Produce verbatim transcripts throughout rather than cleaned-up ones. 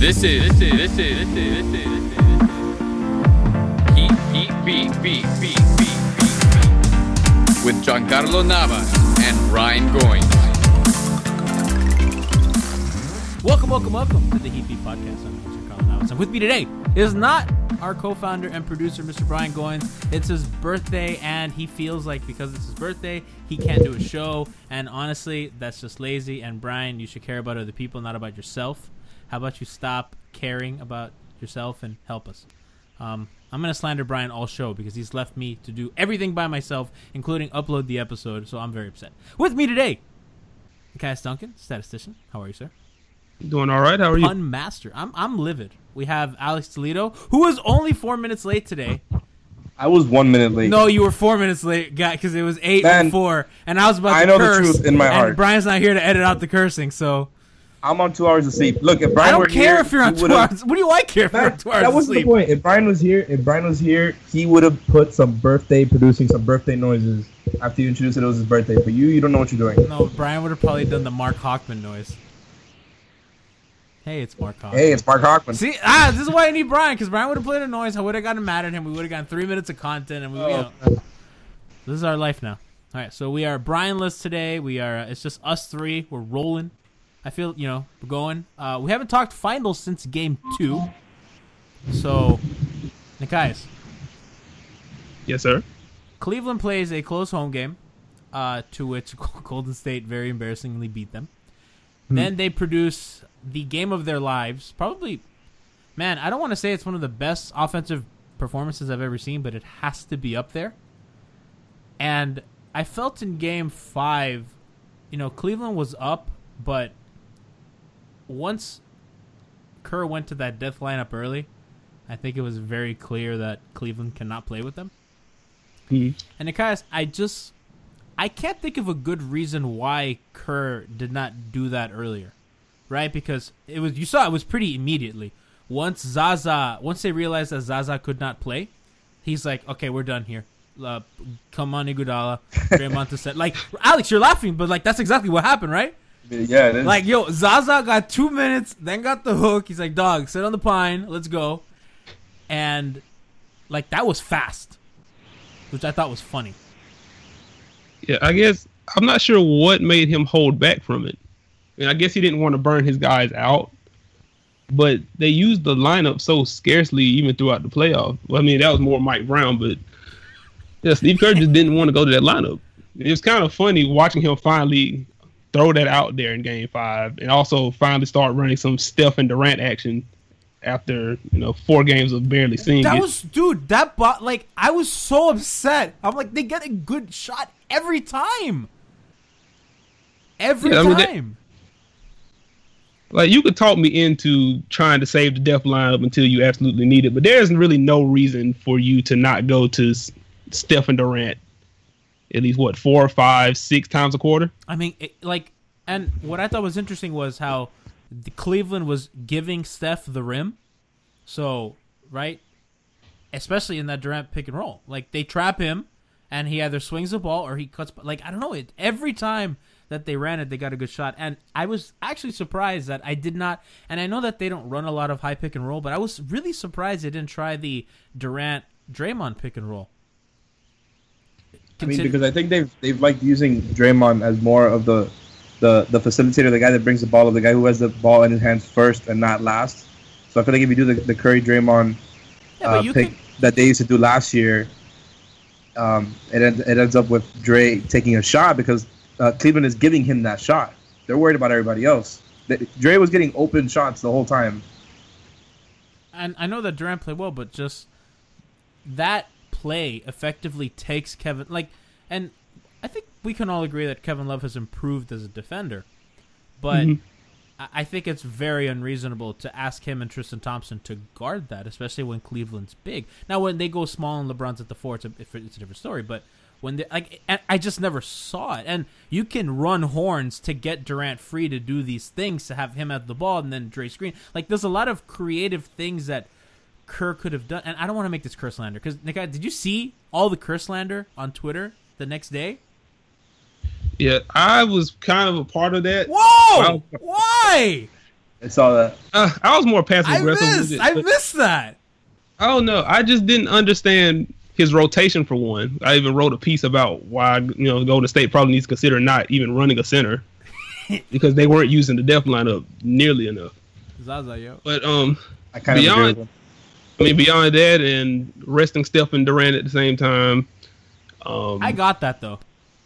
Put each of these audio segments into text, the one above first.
This is this is this is this is this is Heat Heat Beat Beat Beat Beat Beat with Giancarlo Navas and Ryan Goins. Welcome, welcome, welcome to the Heat Beat Podcast. I'm Giancarlo Navas, and with me today is not our co-founder and producer, Mister Brian Goins. It's his birthday, and he feels like because it's his birthday, he can't do a show. And honestly, that's just lazy. And Brian, you should care about other people, not about yourself. How about you stop caring about yourself and help us? Um, I'm going to slander Brian all show because he's left me to do everything by myself, including upload the episode, so I'm very upset. With me today, Nikias Duncan, statistician. How are you, sir? Doing all right. How are you? Pun master. I'm I'm livid. We have Alex Toledo, who was only four minutes late today. I was one minute late. No, you were four minutes late, guy, because it was eight Man, and four, and I was about to I know curse. the truth in my and heart. Brian's not here to edit out the cursing, so I'm on two hours of sleep. Look, if Brian I don't were care here, if you're on he two would've- hours. What do I care if you're Man, on two hours that of wasn't sleep? the point. If Brian was here, if Brian was here, he would have put some birthday, producing some birthday noises after you introduced it. It was his birthday. But you, you don't know what you're doing. No, Brian would have probably done the Mark Hockman noise. Hey, it's Mark Hockman. Hey, it's Mark Hockman. See, ah, this is why I need Brian, because Brian would have played a noise. I would have gotten mad at him. We would have gotten three minutes of content, and we, you know, this is our life now. All right, so we are Brian-less today. We are. Uh, it's just us three. We're rolling. I feel, you know, we're going. Uh, we haven't talked finals since game two. So, Nikias, Yes, sir. Cleveland plays a close home game, uh, to which Golden State very embarrassingly beat them. Hmm. Then they produce the game of their lives. Probably, man, I don't want to say it's one of the best offensive performances I've ever seen, but it has to be up there. And I felt in game five, you know, Cleveland was up, but once Kerr went to that death lineup early, I think it was very clear that Cleveland cannot play with them. Hmm. And Nikias, I just, I can't think of a good reason why Kerr did not do that earlier, right? Because it was, you saw it was pretty immediately. Once Zaza, once they realized that Zaza could not play, he's like, okay, we're done here. Uh, come on, Iguodala, Draymond to set. Like, Alex, you're laughing, but like that's exactly what happened, right? Yeah, it is. Like, yo, Zaza got two minutes, then got the hook. He's like, dog, sit on the pine, let's go. And like that was fast, which I thought was funny. Yeah, I guess I'm not sure what made him hold back from it. I mean, I guess he didn't want to burn his guys out, but they used the lineup so scarcely even throughout the playoff. Well, I mean, that was more Mike Brown, but yeah, Steve Kerr just didn't want to go to that lineup. It was kind of funny watching him finally throw that out there in Game Five, and also finally start running some Steph and Durant action after, you know, four games of barely seeing That it. was, dude, that bot, like, I was so upset. I'm like, they get a good shot every time. Every Yeah, I mean, they- time. Like, you could talk me into trying to save the depth lineup until you absolutely need it, but there's really no reason for you to not go to S- Steph and Durant at least, what, four, five, six times a quarter? I mean, it, like, and what I thought was interesting was how the Cleveland was giving Steph the rim. So, right? Especially in that Durant pick and roll. Like, they trap him, and he either swings the ball or he cuts. Like, I don't know. It, every time that they ran it, they got a good shot. And I was actually surprised that I did not. And I know that they don't run a lot of high pick and roll, but I was really surprised they didn't try the Durant-Draymond pick and roll. I mean, because I think they've they've liked using Draymond as more of the, the the facilitator, the guy that brings the ball, the guy who has the ball in his hands first and not last. So I feel like if you do the, the Curry Draymond Yeah, but uh, you pick can- that they used to do last year, um, it ends, it ends up with Dre taking a shot because uh, Cleveland is giving him that shot. They're worried about everybody else. The, Dre was getting open shots the whole time. And I know that Durant played well, but just that play effectively takes Kevin, like, and I think we can all agree that Kevin Love has improved as a defender, but Mhm. I I think it's very unreasonable to ask him and Tristan Thompson to guard that, especially when Cleveland's big. Now, when they go small and LeBron's at the four, it's a, it's a different story, but when they, like, and I just never saw it. And you can run horns to get Durant free to do these things, to have him at the ball and then Dre screen. Like, there's a lot of creative things that Kerr could have done. And I don't want to make this Kerr slander, because, Nick, did you see all the Kerr slander on Twitter the next day? Yeah, I was kind of a part of that. Whoa! Wow. Why? I saw that. Uh, I was more passive I aggressive. missed. with it, I but- missed that. I don't know. I just didn't understand his rotation for one. I even wrote a piece about why you know Golden State probably needs to consider not even running a center because they weren't using the depth lineup nearly enough. Zaza, yo. But um, I kind of agree beyond, with him. I mean, beyond that and resting Steph and Durant at the same time, um, I got that though.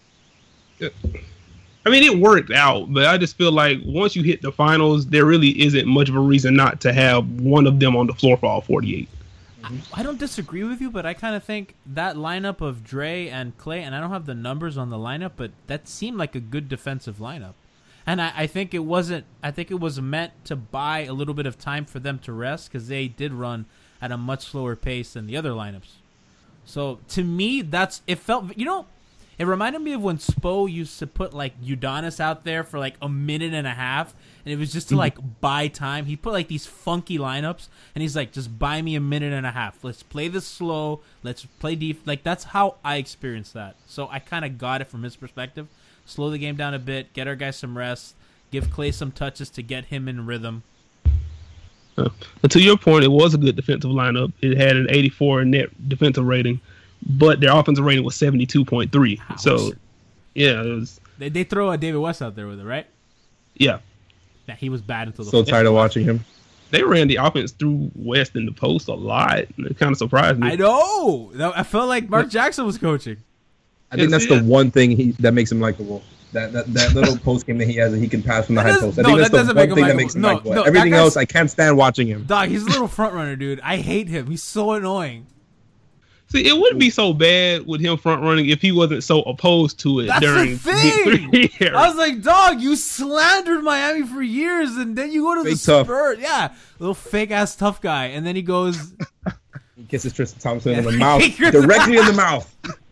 I mean, it worked out, but I just feel like once you hit the finals, there really isn't much of a reason not to have one of them on the floor for all forty-eight. I don't disagree with you, but I kind of think that lineup of Dre and Clay, and I don't have the numbers on the lineup, but that seemed like a good defensive lineup. And I, I think it wasn't, I think it was meant to buy a little bit of time for them to rest because they did run at a much slower pace than the other lineups. So to me, that's, it felt, you know, it reminded me of when Spo used to put like Udonis out there for like a minute and a half, and it was just to like buy time. He put like these funky lineups, and he's like, just buy me a minute and a half. Let's play this slow. Let's play deep. Like that's how I experienced that. So I kind of got it from his perspective. Slow the game down a bit, get our guys some rest, give Clay some touches to get him in rhythm. Uh, and to your point, it was a good defensive lineup. It had an eighty-four net defensive rating, but their offensive rating was seventy-two point three. Ouch. So, yeah, it was. They, they throw a David West out there with it, right? Yeah, Yeah, he was bad until the So tired of watching him. they ran the offense through West in the post a lot. It kind of surprised me. I know. I felt like Mark Jackson was coaching. I think It's- that's yeah. the one thing he that makes him likable. That that, that little post game that he has, that he can pass from the That high does- post. I no, think that's that the doesn't one make him thing that likable. makes him No, likable. no, that Everything guy's- else, I can't stand watching him. Dog, he's a little front runner, dude. I hate him. He's so annoying. See, it wouldn't be so bad with him front running if he wasn't so opposed to it That's during the thing. the three I was like, dog, you slandered Miami for years, and then you go to the Fake tough. Spurs. Yeah, little fake ass tough guy, and then he goes, He kisses Tristan Thompson in the Yeah. mouth, Fingers in the directly in the mouth.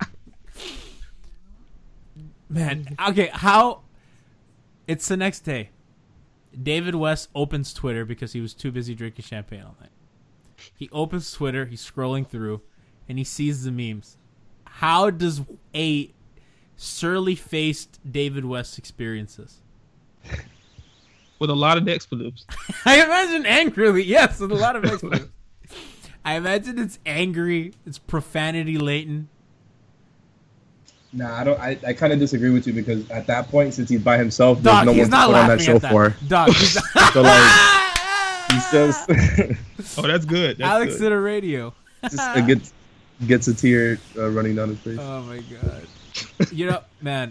man, okay, how? It's the next day. David West opens Twitter because he was too busy drinking champagne all night. He opens Twitter, he's scrolling through, and he sees the memes. How does a surly-faced David West experience this? with a lot of expletives. I imagine angrily, yes, with a lot of expletives. I imagine it's angry, it's profanity latent. Nah, I don't. I, I kind of disagree with you because at that point, since he's by himself, Dog, there's no he's one to not put on that laughing show at that. for. Dog, he's not. So like, he's just, Oh, that's good. That's Alex good. did a radio. just it gets gets a tear uh, running down his face. Oh my god. You know, man,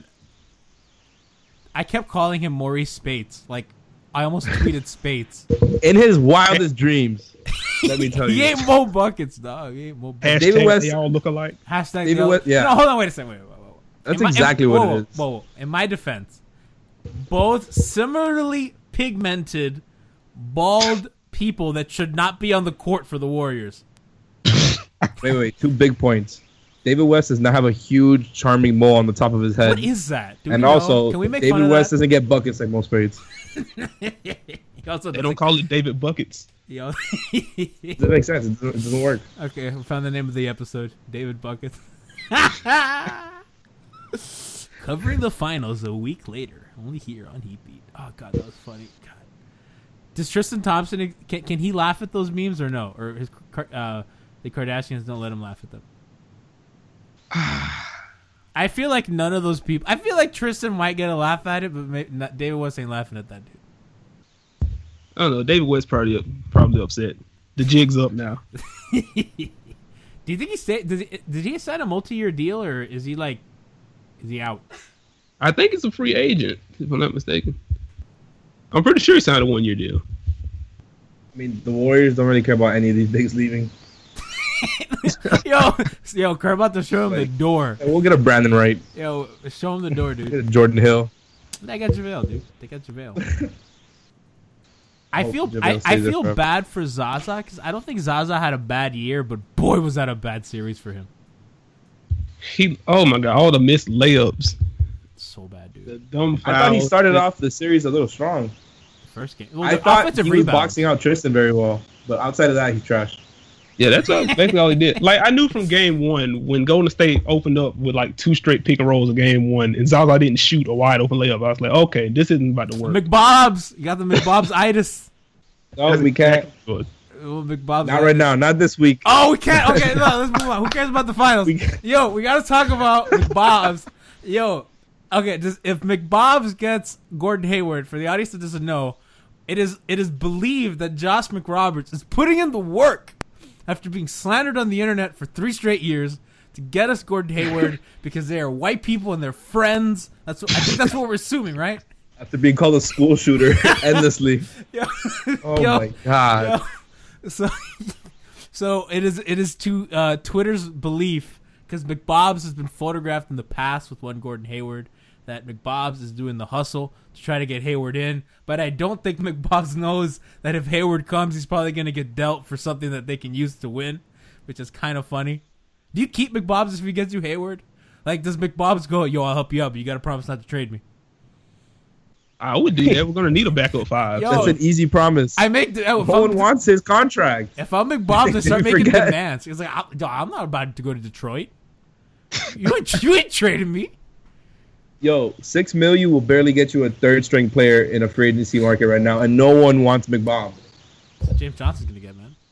I kept calling him Maurice Spates. Like, I almost tweeted Spates. In his wildest dreams, let me tell He you. ain't Mo Buckets, dog. He ain't Mo Buckets. Hashtag David West- they all look alike. Hashtag David yellow- West- yeah. No, hold on, wait a second. Wait, wait, wait, wait. That's In my- exactly in, what whoa, it is. Whoa, whoa. In my defense, both similarly pigmented, bald people that should not be on the court for the Warriors. Wait, wait, two big points. David West does not have a huge, charming mole on the top of his head. What is that? Do we and know? also, Can we make David fun of West that? doesn't get buckets like most spades. He also They doesn't- don't call it David Buckets. Yo. It doesn't make sense. It doesn't, it doesn't work. Okay, we found the name of the episode. David Buckets. Covering the finals a week later, only here on Heat Beat. Oh god, that was funny. God, does Tristan Thompson can, can he laugh at those memes or no? Or his uh, the Kardashians don't let him laugh at them. I feel like none of those people. I feel like Tristan might get a laugh at it, but maybe not, David West ain't laughing at that dude. I don't know. David West probably probably upset. The jig's up now. Do you think he stay? Did he, did he sign a multi-year deal, or is he like, is he out? I think it's a free agent, if I'm not mistaken. I'm pretty sure he signed a one year deal. I mean, the Warriors don't really care about any of these bigs leaving. yo, yo, Kerr about to show him the door. And we'll get a Brandon Wright. Yo, show him the door, dude. Get a Jordan Hill. They got JaVale, dude. They got JaVale. I Hope feel JaVale I, I stays there feel forever. bad for Zaza because I don't think Zaza had a bad year, but boy was that a bad series for him. He, oh my god, all the missed layups, So bad, dude. the dumb I thought he fouls. started off the series a little strong. First game. Well, I the thought offensive he was rebounds. boxing out Tristan very well, but outside of that, he's trash. Yeah, that's all, basically all he did. Like I knew from game one when Golden State opened up with like two straight pick and rolls in game one, and Zaza didn't shoot a wide open layup. I was like, okay, this isn't about to work. McBob's. You got the McBob's itis. No, we can't. Well, McBob's not right now. Not this week. Oh, we can't. Okay, no, let's move on. Who cares about the finals? Yo, we got to talk about McBob's. Yo, okay, just, if McBob's gets Gordon Hayward, for the audience that doesn't know, it is it is believed that Josh McRoberts is putting in the work after being slandered on the internet for three straight years to get us Gordon Hayward because they are white people and they're friends. That's what, I think that's what we're assuming, right? After being called a school shooter endlessly. Yo, oh yo, my god. Yo. So, so it is it is to uh, Twitter's belief, because McBob's has been photographed in the past with one Gordon Hayward, that McBob's is doing the hustle to try to get Hayward in. But I don't think McBob's knows that if Hayward comes, he's probably going to get dealt for something that they can use to win, which is kind of funny. Do you keep McBob's if he gets you Hayward? Like, does McBob's go, yo, I'll help you out, but you got to promise not to trade me? I would do that. We're going to need a backup five. Yo, That's an easy promise. I make the, oh, no one wants his contract. If I'm McBob's, I start making forget. demands. It's like, I, I'm not about to go to Detroit. You ain't, you ain't trading me. Yo, six million will barely get you a third string player in a free agency market right now, and no one wants McBob. James Johnson's gonna get, man.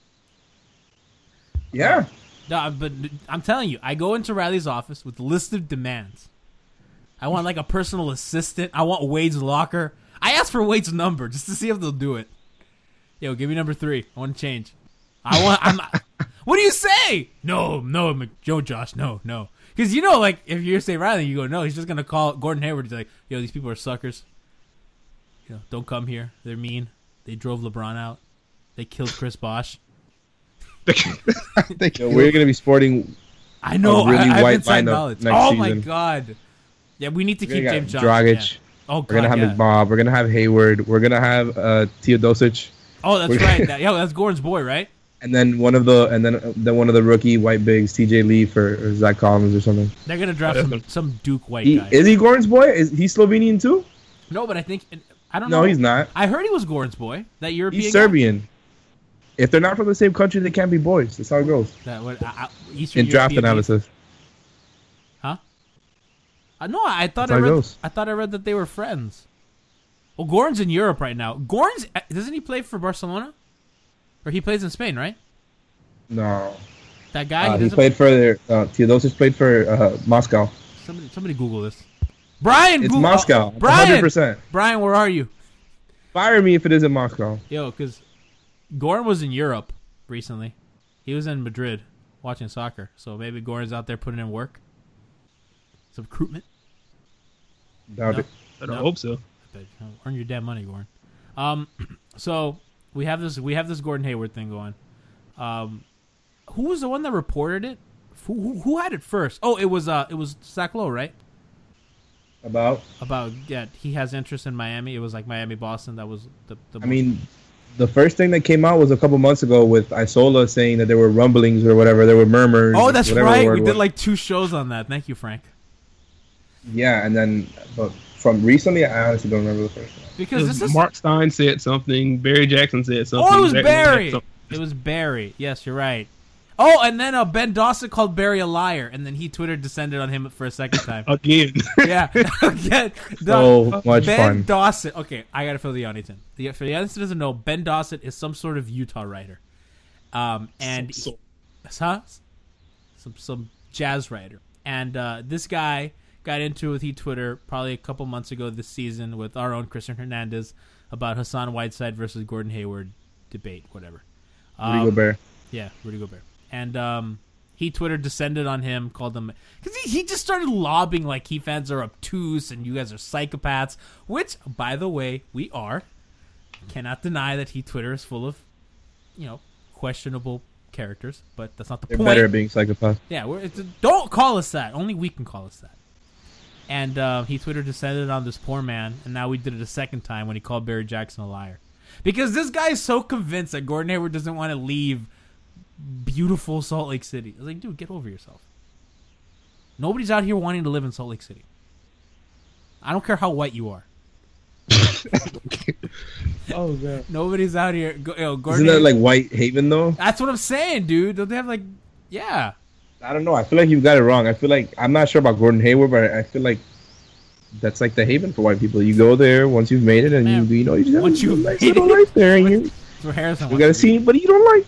Yeah. No, but I'm telling you, I go into Riley's office with a list of demands. I want like a personal assistant. I want Wade's locker. I asked for Wade's number just to see if they'll do it. Yo, give me number three. I want to change. I want. I'm. What do you say? No, no, Joe, Josh, no, no. Because, you know, like, if you say Riley, you go, no, he's just going to call Gordon Hayward. He's like, yo, these people are suckers. You know, don't come here. They're mean. They drove LeBron out. They killed Chris Bosh. Yo, we're going to be sporting I know. a really I, I white inside lineup knowledge. next Oh, season. my God. Yeah, we need to We're keep gonna James got Johnson. Dragic. Yeah. Oh, God, We're going to have yeah. McBob. We're going to have Hayward. We're going to have uh, Teodosic. Oh, that's We're- right. That, yeah, that's Gordon's boy, right? And then one of the and then then one of the rookie white bigs, T J Leaf or, or Zach Collins or something. They're going to draft some, some Duke white He, guy. is he Gordon's boy? Is he Slovenian too? No, but I think, I don't know. No, he's not. I heard he was Gordon's boy. That European He's guy? Serbian. If they're not from the same country, they can't be boys. That's how it goes That what, uh, Eastern in draft European analysis. Huh? Uh, no, I thought That's I how it read. goes. I thought I read that they were friends. Well, Gordon's in Europe right now. Gordon's uh, doesn't he play for Barcelona? Or he plays in Spain, right? No, That guy. uh, he doesn't- played for uh, Teodosic played for uh, Moscow. Somebody, somebody Google this. Brian, It's Google, Moscow. oh, Brian, hundred percent. Brian, where are you? Fire me if it isn't Moscow. Yo, because Gordon was in Europe recently. He was in Madrid watching soccer. So maybe Gordon's out there putting in work. Some recruitment. Doubt No. it. I don't No. hope so. But, uh, earn your damn money, Gordon. Um, so we have this. We have this Gordon Hayward thing going. Um, who was the one that reported it? Who, who, who had it first? Oh, it was uh, it was Zach Lowe, right? About. About yeah, he has interest in Miami. It was like Miami, Boston. That was the. the I mean, the first thing that came out was a couple months ago with Isola saying that there were rumblings or whatever. There were murmurs. oh, that's whatever right. word We was. did like two shows on that. Thank you, Frank. Yeah, and then but from recently, I honestly don't remember the first one. Because this is Mark Stein said something. Barry Jackson said something. oh, it was Zach Lowe had Barry. something. It was Barry. Yes, you're right. Oh, and then uh, Ben Dawson called Barry a liar, and then he Twitter descended on him for a second time. Again. Yeah, again. So much Ben fun. Dawson. Okay, I gotta fill the audience in. The, for the audience that doesn't know, Ben Dawson is some sort of Utah writer, um, and So- huh? some some jazz writer, and uh, this guy got into it with he Twitter probably a couple months ago this season with our own Christian Hernandez about Hassan Whiteside versus Gordon Hayward debate, whatever. Rudy Um, Gobert. yeah, Rudy Gobert. And um, he Twitter descended on him, called him because he, he just started lobbing like Heat fans are obtuse and you guys are psychopaths. Which, by the way, we are. Cannot deny that he Twitter is full of, you know, questionable characters. But that's not the They're point. better at being psychopaths. Yeah, we're, it's, don't call us that. Only we can call us that. And uh, he Twitter descended on this poor man, and now we did it a second time when he called Barry Jackson a liar. Because this guy is so convinced that Gordon Hayward doesn't want to leave beautiful Salt Lake City. I was like, dude, get over yourself. Nobody's out here wanting to live in Salt Lake City. I don't care how white you are. Oh god. Nobody's out here. Go, yo, Gordon Isn't that Hayward- like White Haven though? That's what I'm saying, dude. Don't they have like, yeah. I don't know. I feel like you got it wrong. I feel like I'm not sure about Gordon Hayward, but I feel like that's like the haven for white people. You go there once you've made it, and Man, you you know you just once have a you've nice made little it. life there, and you That's what Harrison We wants got a to be. scene, but you don't like.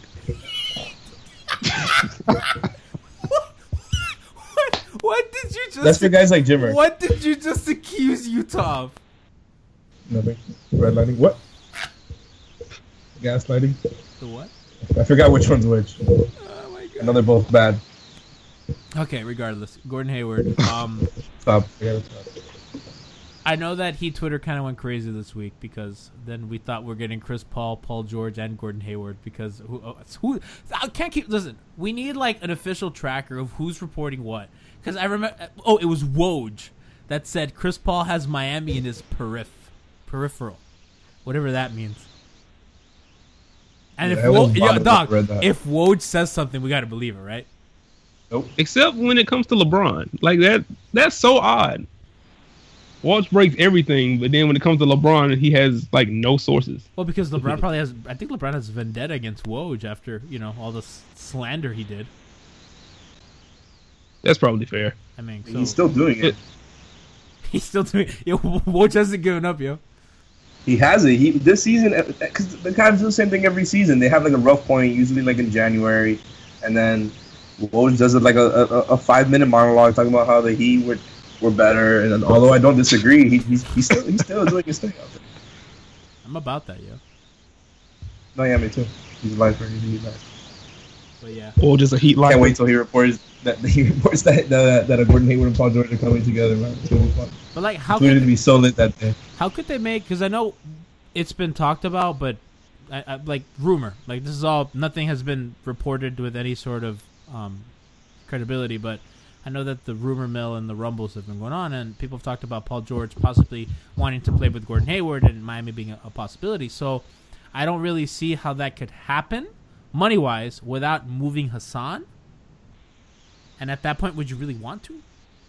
what, what did you just? That's for guys like Jimmer. What did you just accuse Utah of? Nothing. Redlining. What? Gaslighting. The what? I forgot which one's which. Oh my god. I know they're both bad. Okay, regardless, Gordon Hayward. Um, Stop. I gotta stop. I know that he Twitter kind of went crazy this week because then we thought we we're getting Chris Paul, Paul George, and Gordon Hayward because who? Oh, who? I can't keep. Listen, we need like an official tracker of who's reporting what. Because I remember. Oh, it was Woj that said Chris Paul has Miami in his periph, peripheral, whatever that means. And Yeah, if I was Woj, yeah, bothered dog, when I read that. if Woj says something, we got to believe it, right? Nope. Except when it comes to LeBron. Like that that's so odd. Walsh breaks everything, but then when it comes to LeBron, he has like no sources. Well, because LeBron probably has. I think LeBron has vendetta against Woj after you know all the s- slander he did. That's probably fair. I mean, so He's still doing it. he's still doing. Yo, Woj hasn't given up, yo. He has it. He this season because the Cavs do the same thing every season. They have like a rough point, usually like in January, and then Woj does it like a, a, a five minute monologue talking about how the Heat were were better. And then, although I don't disagree, he, he's he's still he's still doing his thing out there. I'm about that, yo. No, yeah, me too. He's a lifer. He's a Heat lifer. But yeah, Or just a heat life. Can't wait till he reports that he reports that that, that a Gordon Hayward and Paul George are coming together. Man, it's gonna be fun. but like, how It's going to could be so lit that day. how could they make? Because I know it's been talked about, but I, I, like rumor, like this is all. Nothing has been reported with any sort of um, credibility, but. I know that the rumor mill and the rumbles have been going on, and people have talked about Paul George possibly wanting to play with Gordon Hayward and Miami being a, a possibility. So I don't really see how that could happen, money-wise, without moving Hassan. And at that point, would you really want to?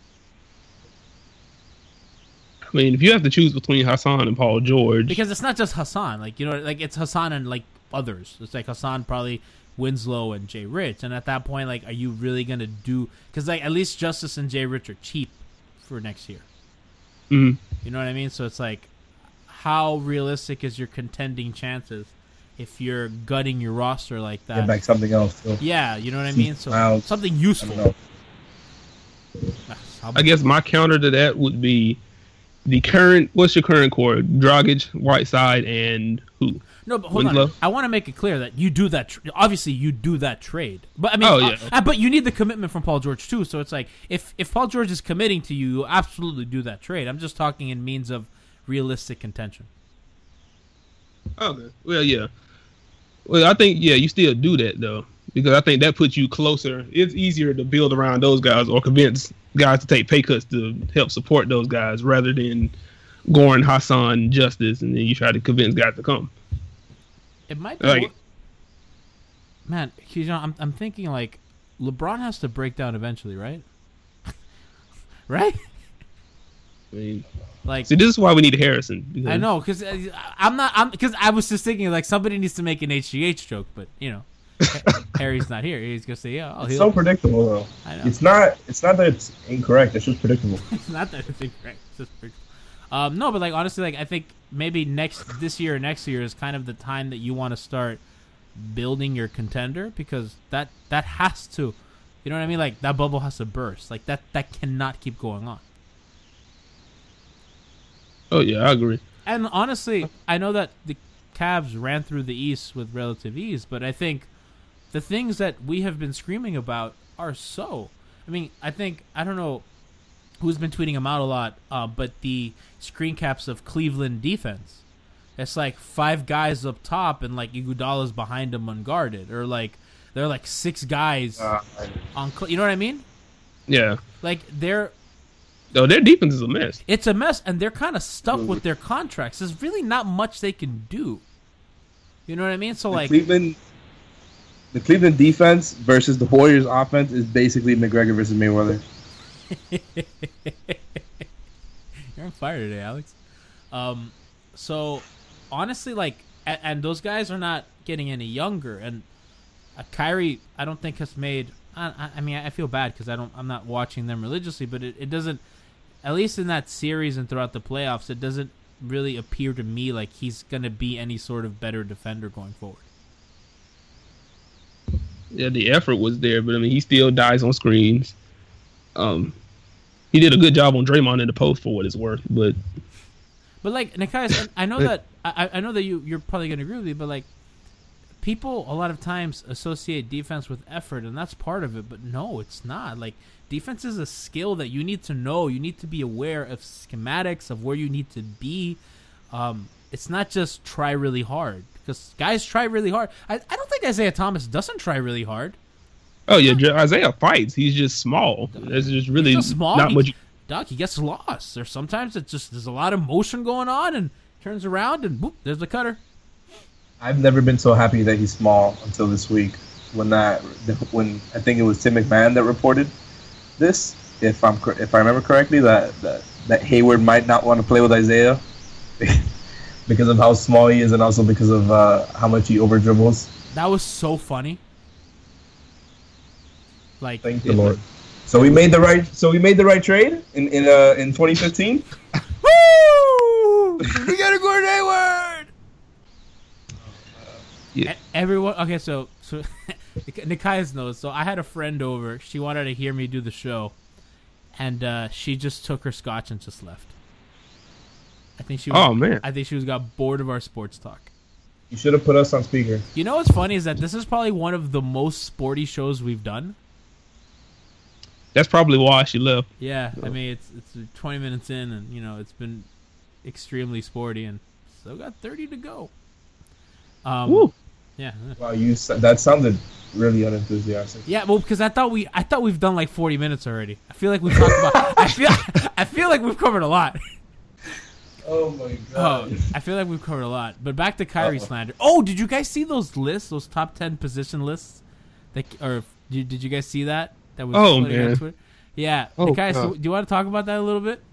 I mean, if you have to choose between Hassan and Paul George, Because it's not just Hassan. Like, you know, like it's Hassan and, like, others. It's like Hassan probably... Winslow and Jay Rich, and at that point, like, are you really gonna do? Because like at least Justice and Jay Rich are cheap for next year. mhm. You know what I mean? So it's like, how realistic is your contending chances if you're gutting your roster like that? Get back something else. So. Yeah, you know what I mean. So Wow. something I don't useful. know. How I guess my counter to that would be the current. What's your current core? Dragic, Whiteside, and who? No, but hold Winslow? on. I want to make it clear that you do that. Tr- obviously, you do that trade. But I mean, Oh, yeah. uh, but you need the commitment from Paul George too. So it's like if if Paul George is committing to you, you absolutely do that trade. I'm just talking in means of realistic contention. Okay. Well, yeah. Well, I think yeah, you still do that though, because I think that puts you closer. It's easier to build around those guys or convince guys to take pay cuts to help support those guys rather than Goran, Hassan, Justice, and then you try to convince guys to come. It might be. Like- more- Man, you know, I'm I'm thinking like LeBron has to break down eventually, right? Right? I mean, Like see, this is why we need Harrison. Because I know, because I'm not. I'm because I was just thinking like somebody needs to make an H G H joke, but you know, Harry's not here. He's gonna say, "Yeah, oh, It's he'll." so predictable though. I know. It's not. It's not that it's incorrect. It's just predictable. It's not that it's incorrect. It's just pretty- um, no, but like honestly, like I think maybe next this year or next year is kind of the time that you want to start building your contender because that that has to, you know what I mean? Like that bubble has to burst. Like that that cannot keep going on. Oh yeah, I agree. And honestly, I know that the Cavs ran through the East with relative ease, but I think the things that we have been screaming about are so. I mean, I think I don't know who's been tweeting them out a lot, uh, but the screen caps of Cleveland defense. It's like five guys up top and like Iguodala's behind them unguarded, or like they're like six guys Uh, on. Cle- you know what I mean? Yeah. Like they're No, their defense is a mess. it's a mess, and they're kind of stuck with their contracts. There's really not much they can do. You know what I mean? So the like, Cleveland, the Cleveland defense versus the Warriors offense is basically McGregor versus Mayweather. you're on fire today, Alex. Um, so honestly, like, and, and those guys are not getting any younger. And uh, Kyrie, I don't think has made. I, I, I mean, I feel bad because I don't. I'm not watching them religiously, but it, it doesn't. At least in that series and throughout the playoffs, it doesn't really appear to me like he's gonna be any sort of better defender going forward. Yeah, the effort was there, but I mean, he still dies on screens. Um, he did a good job on Draymond in the post for what it's worth, but but like Nekias, I know that I, I know that you you're probably gonna agree with me, but like people a lot of times associate defense with effort, and that's part of it. But no, it's not. Like defense is a skill that you need to know. You need to be aware of schematics of where you need to be. Um, it's not just try really hard. Because guys try really hard. I, I don't think Isaiah Thomas doesn't try really hard. Oh, yeah, Isaiah fights. He's just small. There's just really just small. not he, much. Doc, he gets lost. There's sometimes it's just there's a lot of motion going on and turns around and boop, there's the cutter. I've never been so happy that he's small until this week when that when I think it was Tim McMahon that reported this. If I'm if I remember correctly, that that, that Hayward might not want to play with Isaiah. Because of how small he is, and also because of uh, how much he over dribbles. That was so funny. Like, thank the Lord. So we made the right. So we made the right trade in in uh, in twenty fifteen. Woo! We got a Gordon Hayward. Yeah. Everyone. Okay, so so Nekias knows. So I had a friend over. She wanted to hear me do the show, and uh, she just took her scotch and just left. I think she was, oh man! I think she was got bored of our sports talk. You should have put us on speaker. You know what's funny is that this is probably one of the most sporty shows we've done. That's probably why she left. Yeah, I mean it's it's twenty minutes in, and you know it's been extremely sporty, and still got thirty to go. Um, Woo! Yeah. Wow, you that sounded really unenthusiastic. Yeah, well, because I thought we I thought we've done like forty minutes already. I feel like we've talked about. I feel I feel like we've covered a lot. Oh my god! Oh, I feel like we've covered a lot. But back to Kyrie Uh-oh. slander. Oh, did you guys see those lists? Those top ten position lists? That or did, did you guys see that? That was Oh, floating on man. Twitter? Yeah. Oh, guys, God. do you want to talk about that a little bit?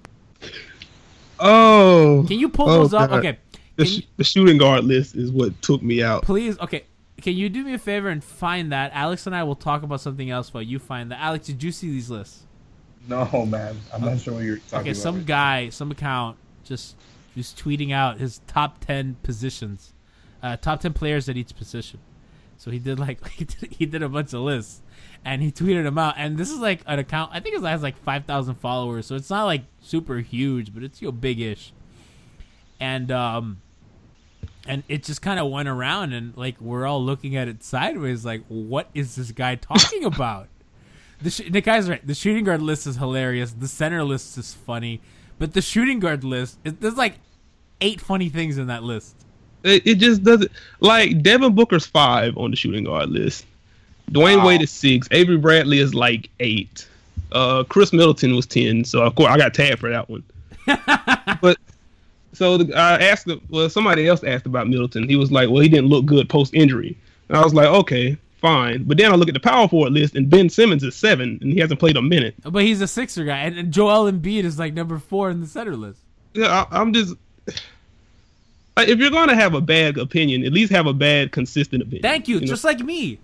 Oh, Can you pull oh, those up? God. Okay. The, Can sh- you, the shooting guard list is what took me out. please, okay. Can you do me a favor and find that? Alex and I will talk about something else while you find that. Alex, did you see these lists? No, man, I'm not sure what you're talking Okay, about. some guy, some account, just just tweeting out his top ten positions, uh, top ten players at each position. So he did like he did, he did a bunch of lists, and he tweeted them out. And this is like an account. I think it has like five thousand followers, so it's not like super huge, but it's you know big-ish. And um, and it just kind of went around, and like we're all looking at it sideways, like what is this guy talking about? The sh- the guy's right. The shooting guard list is hilarious. The center list is funny. But the shooting guard list, it, there's like eight funny things in that list. It, it just doesn't like Devin Booker's five on the shooting guard list. Dwayne Wow. Wade is six. Avery Bradley is like eight. Uh, Chris Middleton was ten. So of course I got tagged for that one. But so the, I asked, the, well, somebody else asked about Middleton. He was like, well, he didn't look good post injury. And I was like, okay, fine. But then I look at the power forward list, and Ben Simmons is seven, and he hasn't played a minute. But he's a Sixer guy, and, and Joel Embiid is like number four in the center list. Yeah, I, I'm just. Like, if you're gonna have a bad opinion, at least have a bad, consistent opinion. Thank you, know? just like me.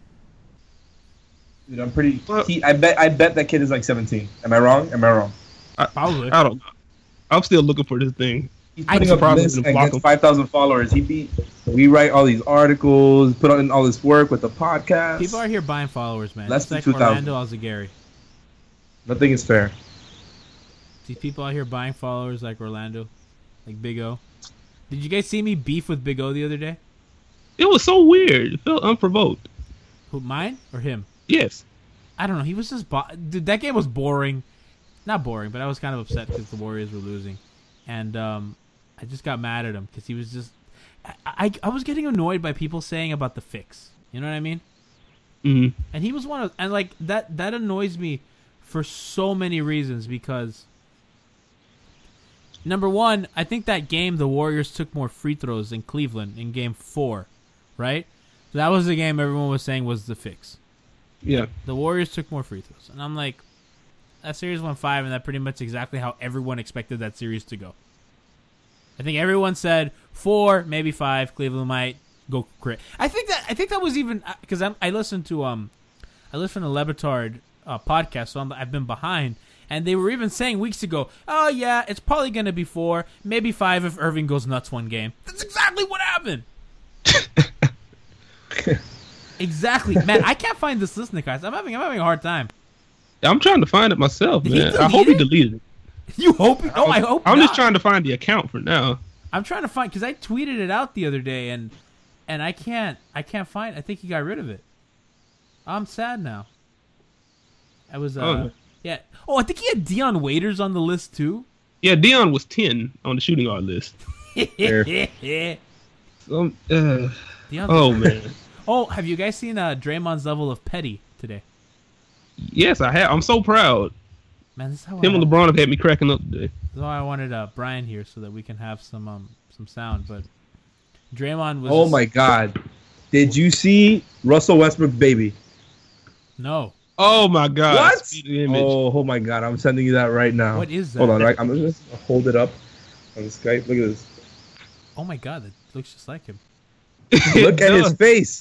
Dude, I'm pretty. Well- he, I bet. I bet that kid is like seventeen. Am I wrong? Am I wrong? I, Probably. I don't know. I'm still looking for this thing. He's I putting could up probably lists and block gets him. five thousand followers. He beat. We write all these articles, put in all this work with the podcast. People are here buying followers, man. Less It's than like two thousand. Orlando Alzagari. Nothing is fair. These people out here buying followers like Orlando, like Big O. Did you guys see me beef with Big O the other day? It was so weird. It felt unprovoked. Who, mine or him? Yes. I don't know. He was just bo- dude. That game was boring. Not boring, but I was kind of upset because the Warriors were losing, and um, I just got mad at him because he was just. I, I I was getting annoyed by people saying about the fix. You know what I mean? hmm And he was one of, and like that that annoys me for so many reasons because. Number one, I think that game the Warriors took more free throws than Cleveland in game four, right? So that was the game everyone was saying was the fix. Yeah. The Warriors took more free throws. And I'm like, that series won five, and that pretty much exactly how everyone expected that series to go. I think everyone said four, maybe five. Cleveland might go crit. I think that I think that was even because I listened to um, I listened to Le Batard uh, podcast, so I'm, I've been behind, And they were even saying weeks ago, oh, yeah, it's probably going to be four, maybe five if Irving goes nuts one game. That's exactly what happened. Exactly. Man, I can't find this list, guys. I'm having I'm having a hard time. I'm trying to find it myself, Did man. I hope he deleted it. You hope? No, I hope I'm not. just trying to find the account for now. I'm trying to find, because I tweeted it out the other day, and and I can't I can't find. I think he got rid of it. I'm sad now. I was uh Oh. yeah. Oh, I think he had Dion Waiters on the list too. Yeah, Dion was ten on the shooting guard list. Um, uh, Dion's- oh man. Oh, have you guys seen uh, Draymond's level of petty today? Yes, I have. I'm so proud. Man, this is how Him I, and LeBron have had me cracking up today. this is why I wanted uh, Brian here so that we can have some um some sound. But Draymond was. Oh just- my God! Did you see Russell Westbrook's baby? No. Oh my God! What? Speed the image. Oh, oh my God! I'm sending you that right now. What is that? Hold on, right? I'm gonna just hold it up on Skype. Look at this. Oh my God, that looks just like him. Look at his face,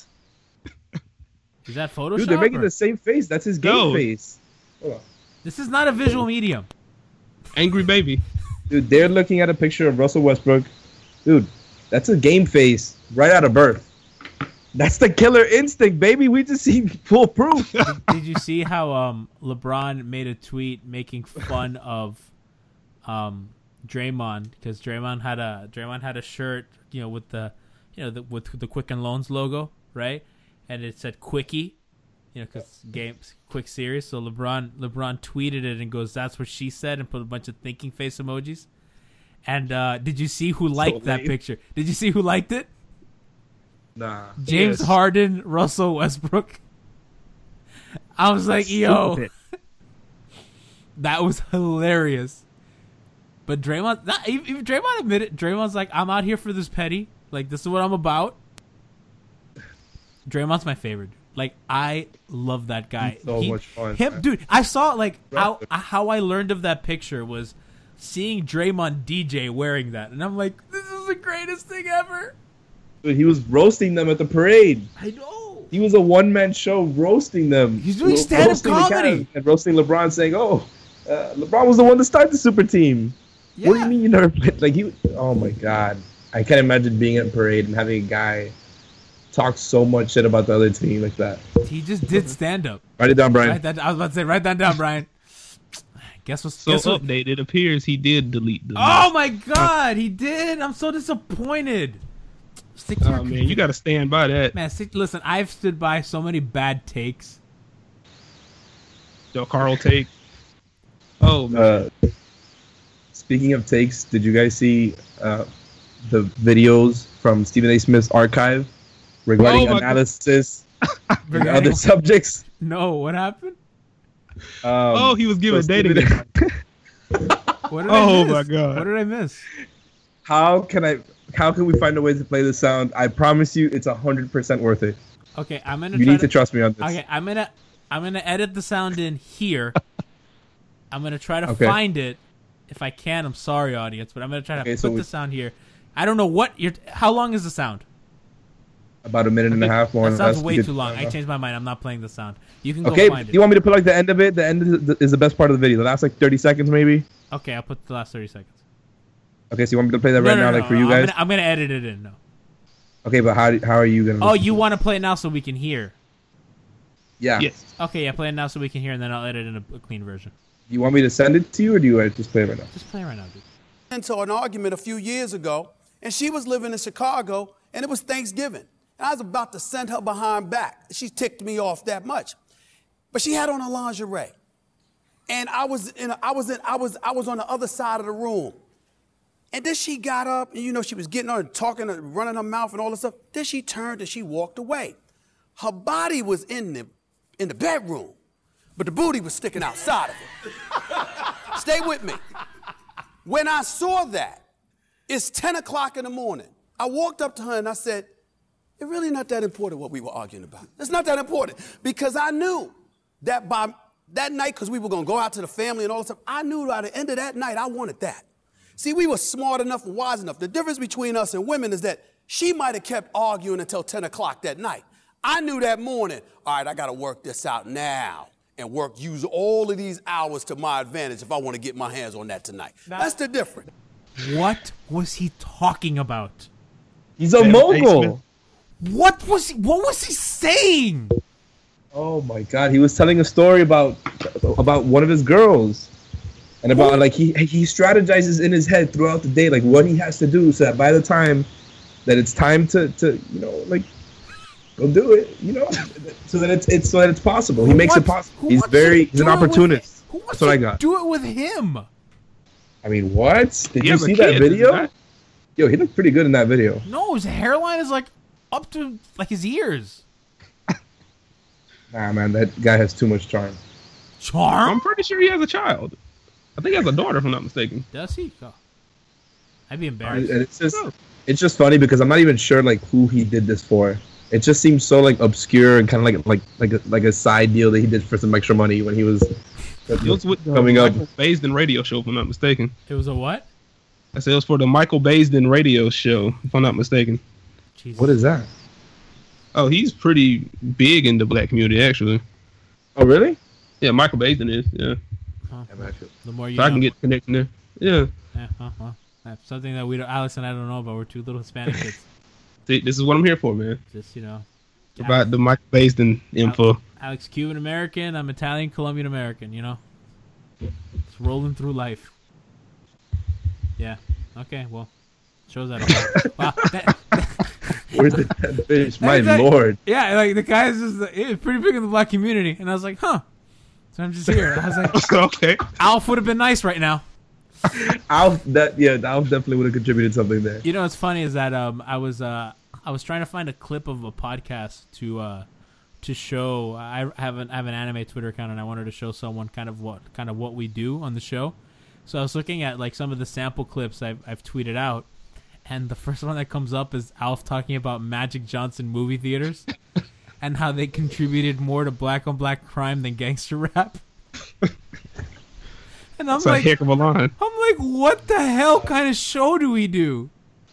Is that Photoshop? dude. They're making or- the same face. That's his game No. face. Hold on. This is not a visual medium. Angry baby. Dude, they're looking at a picture of Russell Westbrook. Dude, that's a game face right out of birth. That's the killer instinct, baby. We just see full proof. Did you see how um LeBron made a tweet making fun of um Draymond, because Draymond had a Draymond had a shirt, you know, with the you know the, with the Quicken Loans logo, right? And it said Quickie, you know, because games quick series. So LeBron LeBron tweeted it and goes, "That's what she said," and put a bunch of thinking face emojis. And uh, did you see who liked that lame. picture? Did you see who liked it? Nah. James Yes. Harden, Russell Westbrook. I was like, yo, Stupid. that was hilarious. But Draymond, not, even Draymond admitted, Draymond's like, I'm out here for this petty. Like, this is what I'm about. Draymond's my favorite. Like, I love that guy. He's so much fun, Him, man. dude, I saw, like, how, Right. how I learned of that picture was seeing Draymond D J wearing that. And I'm like, this is the greatest thing ever. Dude, he was roasting them at the parade. I know. He was a one-man show roasting them. He's doing Ro- stand-up roasting the comedy. Cavs and roasting LeBron, saying, "Oh, uh, LeBron was the one to start the super team." Yeah. What do you mean you never played? Like he? Oh my God, I can't imagine being at a parade and having a guy talk so much shit about the other team like that. He just did stand up. Write it down, Brian. Write that, I was about to say, write that down, Brian. Guess what's So guess what? update. It appears he did delete the. Oh my God, he did! I'm so disappointed. Stick to Oh your man, you got to stand by that. man. Stick, listen, I've stood by so many bad takes. Yo, Carl take. Oh man. Uh, speaking of takes, did you guys see uh, the videos from Stephen A. Smith's archive regarding Oh my God. analysis and Regarding- other subjects? No, what happened? Um, oh, he was giving so data. Stephen- What did I Oh miss? my God. What did I miss? How can I? How can we find a way to play this sound? I promise you, it's a hundred percent worth it. Okay, I'm gonna. You try need to trust me on this. Okay, I'm gonna. I'm gonna edit the sound in here. I'm gonna try to Okay. find it if I can. I'm sorry, audience, but I'm gonna try to Okay, put so we- the sound here. I don't know what you're. How long is the sound? About a minute and a half more. That than sounds less. way You too could- long. I changed my mind. I'm not playing the sound. You can go Okay, find it. you want me to put like the end of it? The end is the, is the best part of the video. The last like thirty seconds, maybe. Okay, I'll put the last thirty seconds. Okay, so you want me to play that No, right no, now, no, like for no, you I'm guys? gonna, I'm gonna edit it in. No. Okay, but how do- how are you gonna? Oh, listen you to it? want to play it now so we can hear? Yeah. Yes. Okay, yeah, play it now so we can hear, and then I'll edit in a, a clean version. You want me to send it to you, or do you want to just play it right now? Just play it right now, dude. Into an argument a few years ago, and she was living in Chicago, and it was Thanksgiving. And I was about to send her behind back. She ticked me off that much. But she had on a lingerie. And I was in a, I was in I was I was on the other side of the room. And then she got up, and you know, she was getting on, talking, and running her mouth and all this stuff. Then she turned and she walked away. Her body was in the in the bedroom, but the booty was sticking outside of it. Stay with me. When I saw that, it's ten o'clock in the morning. I walked up to her and I said, it's really not that important what we were arguing about. It's not that important because I knew that by that night, because we were going to go out to the family and all that stuff, I knew by the end of that night, I wanted that. See, we were smart enough and wise enough. The difference between us and women is that she might have kept arguing until ten o'clock that night. I knew that morning, all right, I got to work this out now. and work, use all of these hours to my advantage if I want to get my hands on that tonight. Now, that's the difference. What was he talking about? He's a mogul. What was he, what was he saying? Oh my God, he was telling a story about about one of his girls, and about what? like he he strategizes in his head throughout the day, like what he has to do, so that by the time that it's time to to you know like go do it, you know, so that it's it's so that it's possible. He Who makes wants, it possible. He's very he's an opportunist. Who wants That's what to I got. Do it with him. I mean, what? Did He you has a see kid, that video? doesn't he? Yo, he looked pretty good in that video. No, his hairline is like up to like his ears. Nah, man, that guy has too much charm. Charm? I'm pretty sure he has a child. I think he has a daughter, if I'm not mistaken. Does he? Oh. I'd be And embarrassed. it's just it's just funny because I'm not even sure like who he did this for. It just seems so like obscure and kind of like like like a, like a side deal that he did for some extra money when he was It was with the coming up. Michael Baisden radio show, if I'm not mistaken. It was a what? I said it was for the Michael Baisden radio show, if I'm not mistaken. Jesus. What is that? Oh, he's pretty big in the black community, actually. Oh, really? Yeah, Michael Baisden is. Yeah, Huh. The more you so I know. can get the connection there. Yeah. Yeah, huh, huh. That's something that we don't, Alex and I don't know about. We're two little Hispanic kids. See, this is what I'm here for, man. Just, you know. About the Michael Baisden info. Alex, Cuban American. I'm Italian, Colombian American, you know? Just rolling through life. Yeah. Okay, well. Shows that. Wow. That, Where's the dead fish? My Exactly. lord. yeah, like the guy is just it's pretty big in the black community. And I was like, huh. So I'm just here. I was like, Okay. Alf would have been nice right now. Alf, that yeah, Alf definitely would have contributed something there. You know what's funny is that um I was uh I was trying to find a clip of a podcast to uh to show. I have an I have an anime Twitter account and I wanted to show someone kind of what kind of what we do on the show. So I was looking at like some of the sample clips I've I've tweeted out, and the first one that comes up is Alf talking about Magic Johnson movie theaters and how they contributed more to black on black crime than gangster rap. And I'm That's like, a heck of a line. I'm like, what the hell kind of show do we do?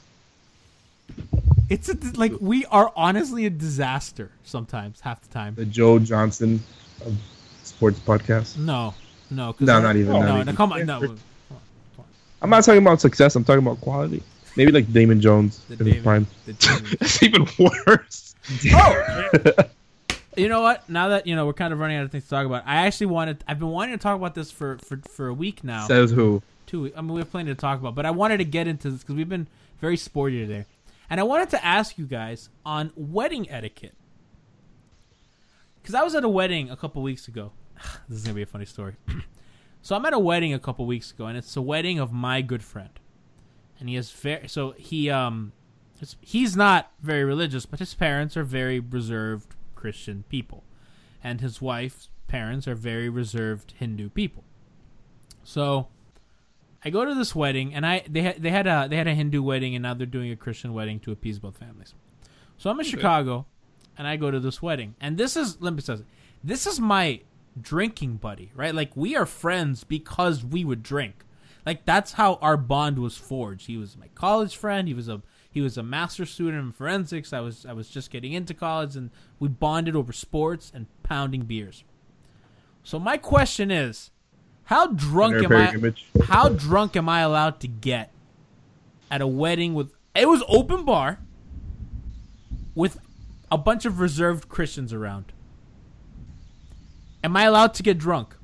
It's a, like we are honestly a disaster sometimes, half the time. The Joe Johnson of sports podcast. No, no, 'cause No, I- not even, No, not no, even. come on, no. Come on, come on. I'm not talking about success. I'm talking about quality. Maybe like Damon Jones The in his David- prime. the David- It's even worse. You know what? Now that you know we're kind of running out of things to talk about, I actually wanted. I've been wanting to talk about this for for, for a week now. Says who? Two weeks. I mean, we have plenty to talk about, but I wanted to get into this because we've been very sporty today, and I wanted to ask you guys on wedding etiquette. Because I was at a wedding a couple weeks ago. This is gonna be a funny story. So I'm at a wedding a couple weeks ago, and it's a wedding of my good friend, and he has very so he um his, he's not very religious, but his parents are very reserved Christian people, and his wife's parents are very reserved Hindu people. So I go to this wedding, and I they had they had a they had a Hindu wedding, and now they're doing a Christian wedding to appease both families. So I'm in Chicago, and I go to this wedding, and this is let me say this is my drinking buddy, right? Like we are friends because we would drink. Like that's how our bond was forged. He was my college friend. He was a he was a master's student in forensics. I was I was just getting into college, and we bonded over sports and pounding beers. So my question is, how drunk am I? Image. How drunk am I allowed to get at a wedding with? It was open bar with a bunch of reserved Christians around. Am I allowed to get drunk?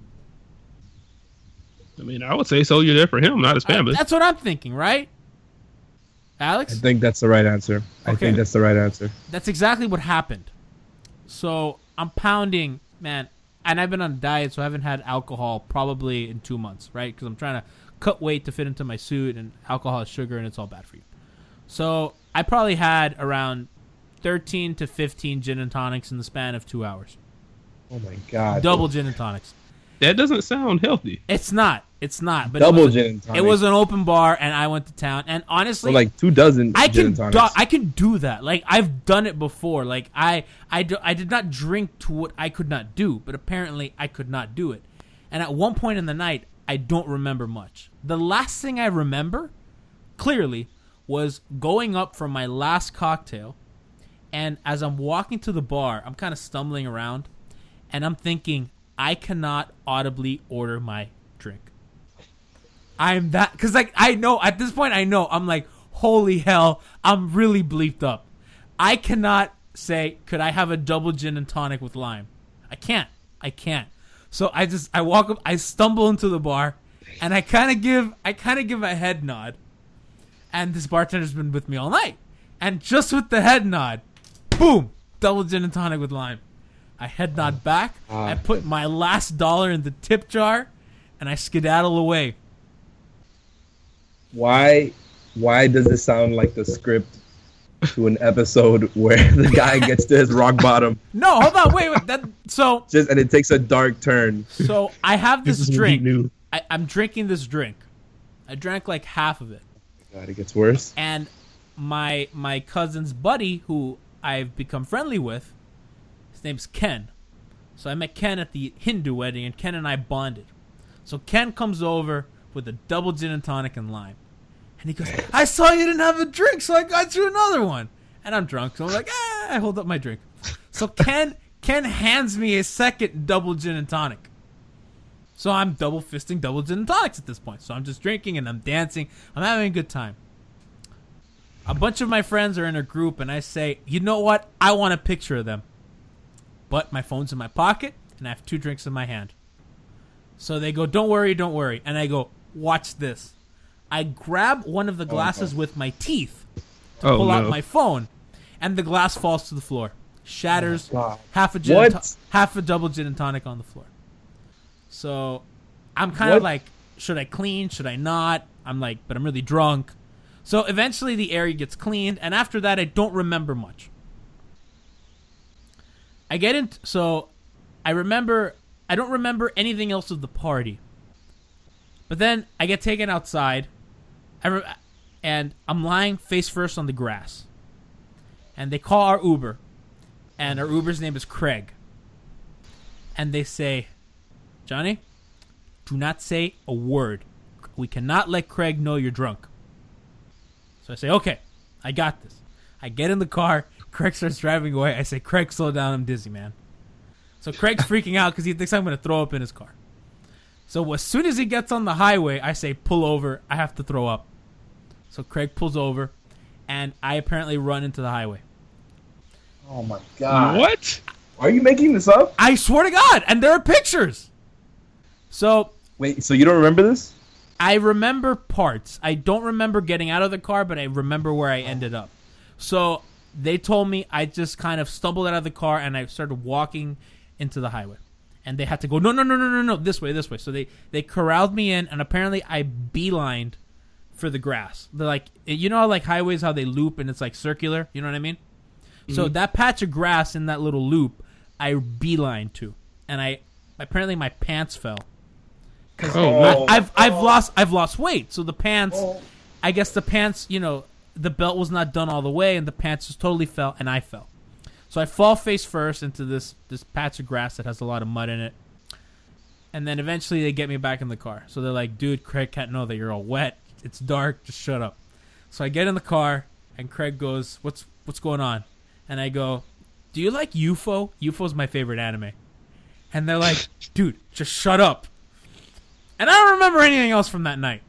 I mean, I would say so. You're there for him, not his family. I, that's what I'm thinking, right? I Alex? think that's the right answer. I Okay. think that's the right answer. That's exactly what happened. So I'm pounding, man, and I've been on a diet, so I haven't had alcohol probably in two months, right? Because I'm trying to cut weight to fit into my suit, and alcohol is sugar, and it's all bad for you. So I probably had around thirteen to fifteen gin and tonics in the span of two hours. Oh my god. Double gin and tonics. That doesn't sound healthy. It's not. It's not. But Double it was, gin and tonics. It was an open bar, and I went to town. And honestly, So like two dozen I gin can and do, tonics. I can do that. Like I've done it before. Like I I, do, I did not drink to what I could not do, but apparently I could not do it. And at one point in the night, I don't remember much. The last thing I remember clearly was going up for my last cocktail, and as I'm walking to the bar, I'm kind of stumbling around, and I'm thinking, I cannot audibly order my drink. I'm that, because like I know at this point I know I'm like, holy hell, I'm really bleeped up. I cannot say, could I have a double gin and tonic with lime? I can't. I can't. So I just I walk up, I stumble into the bar, and I kind of give I kind of give a head nod, and this bartender's been with me all night, and just with the head nod, boom, double gin and tonic with lime. I head nod back. I put my last dollar in the tip jar, and I skedaddle away. Why, why does it sound like the script to an episode where the guy gets to his rock bottom? No, hold on, wait, wait. That, so just and it takes a dark turn. So I have this, this drink. New. I, I'm drinking this drink. I drank like half of it. God, it gets worse. And my my cousin's buddy, who I've become friendly with, his name's Ken. So I met Ken at the Hindu wedding, and Ken and I bonded. So Ken comes over with a double gin and tonic and lime. And he goes, I saw you didn't have a drink, so I got you another one. And I'm drunk, so I'm like, ah, I hold up my drink. So Ken Ken hands me a second double gin and tonic. So I'm double fisting double gin and tonics at this point. So I'm just drinking and I'm dancing. I'm having a good time. A bunch of my friends are in a group, and I say, you know what? I want a picture of them. But my phone's in my pocket, and I have two drinks in my hand. So they go, don't worry, don't worry. And I go, watch this. I grab one of the glasses oh, with my teeth to oh, pull no. out my phone, and the glass falls to the floor. Shatters, oh, half a gin what? and to- half a double gin and tonic on the floor. So I'm kind of like, should I clean? Should I not? I'm like, but I'm really drunk. So eventually the area gets cleaned, and after that I don't remember much. I get in, so I remember, I don't remember anything else of the party. But then I get taken outside, I re- and I'm lying face first on the grass. And they call our Uber, and our Uber's name is Craig. And they say, Johnny, do not say a word. We cannot let Craig know you're drunk. So I say, okay, I got this. I get in the car. Craig starts driving away. I say, Craig, slow down. I'm dizzy, man. So Craig's freaking out because he thinks I'm going to throw up in his car. So as soon as he gets on the highway, I say, pull over. I have to throw up. So Craig pulls over, and I apparently run into the highway. Oh, my God. What? Are you making this up? I swear to God. And there are pictures. So wait, so you don't remember this? I remember parts. I don't remember getting out of the car, but I remember where I ended up. So they told me I just kind of stumbled out of the car and I started walking into the highway. And they had to go, no, no, no, no, no, no, this way, this way. So they, they corralled me in, and apparently I beelined for the grass. They're like, you know how like highways, how they loop and it's like circular? You know what I mean? Mm-hmm. So that patch of grass in that little loop, I beelined to. And I apparently my pants fell. Oh, I, I've I've lost I've lost weight, so the pants, I guess the pants, you know, the belt was not done all the way, and the pants just totally fell, and I fell. So I fall face first into this this patch of grass that has a lot of mud in it, and then eventually they get me back in the car. So they're like, "Dude, Craig can't know that you're all wet. It's dark. Just shut up." So I get in the car, and Craig goes, "What's what's going on?" And I go, "Do you like U F O? U F O's my favorite anime." And they're like, "Dude, just shut up." And I don't remember anything else from that night.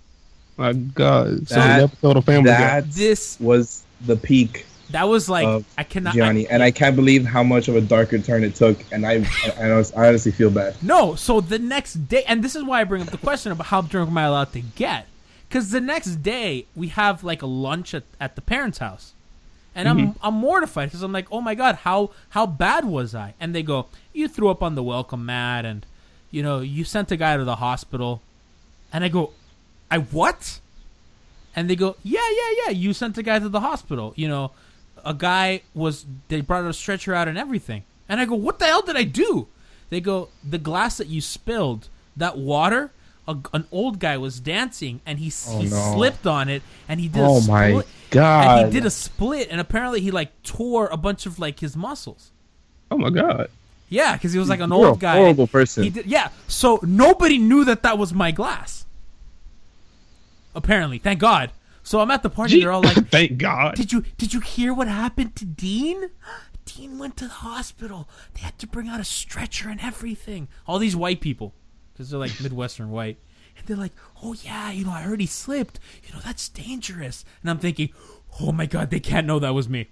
My God. So That- the episode of Family Guy. That This was the peak that was like of I cannot Johnny, I, and I can't believe how much of a darker turn it took, and I, I, I honestly feel bad. No, so the next day, and this is why I bring up the question about how drunk am I allowed to get? Because the next day we have like a lunch at, at the parents' house, and Mm-hmm. I'm I'm mortified because I'm like, oh my God, how how bad was I? And they go, you threw up on the welcome mat, and you know you sent a guy to the hospital, and I go, I what? And they go, yeah, yeah, yeah, you sent a guy to the hospital. You know, a guy was, they brought a stretcher out and everything. And I go, what the hell did I do? They go, the glass that you spilled, that water, a, an old guy was dancing, and he, Oh, he no. slipped on it, and he did Oh a split. my God. And he did a split, and apparently he, like, tore a bunch of, like, his muscles. Oh my God. Yeah, because he was, like, an You're old a guy. horrible person. He did, yeah, so nobody knew that that was my glass. Apparently, thank God. So I'm at the party. They're all like, Thank God. "Did you did you hear what happened to Dean? Dean went to the hospital. They had to bring out a stretcher and everything. All these white people, because they're like Midwestern white. And they're like, oh, yeah, you know, I heard he slipped. You know, that's dangerous. And I'm thinking, oh, my God, they can't know that was me.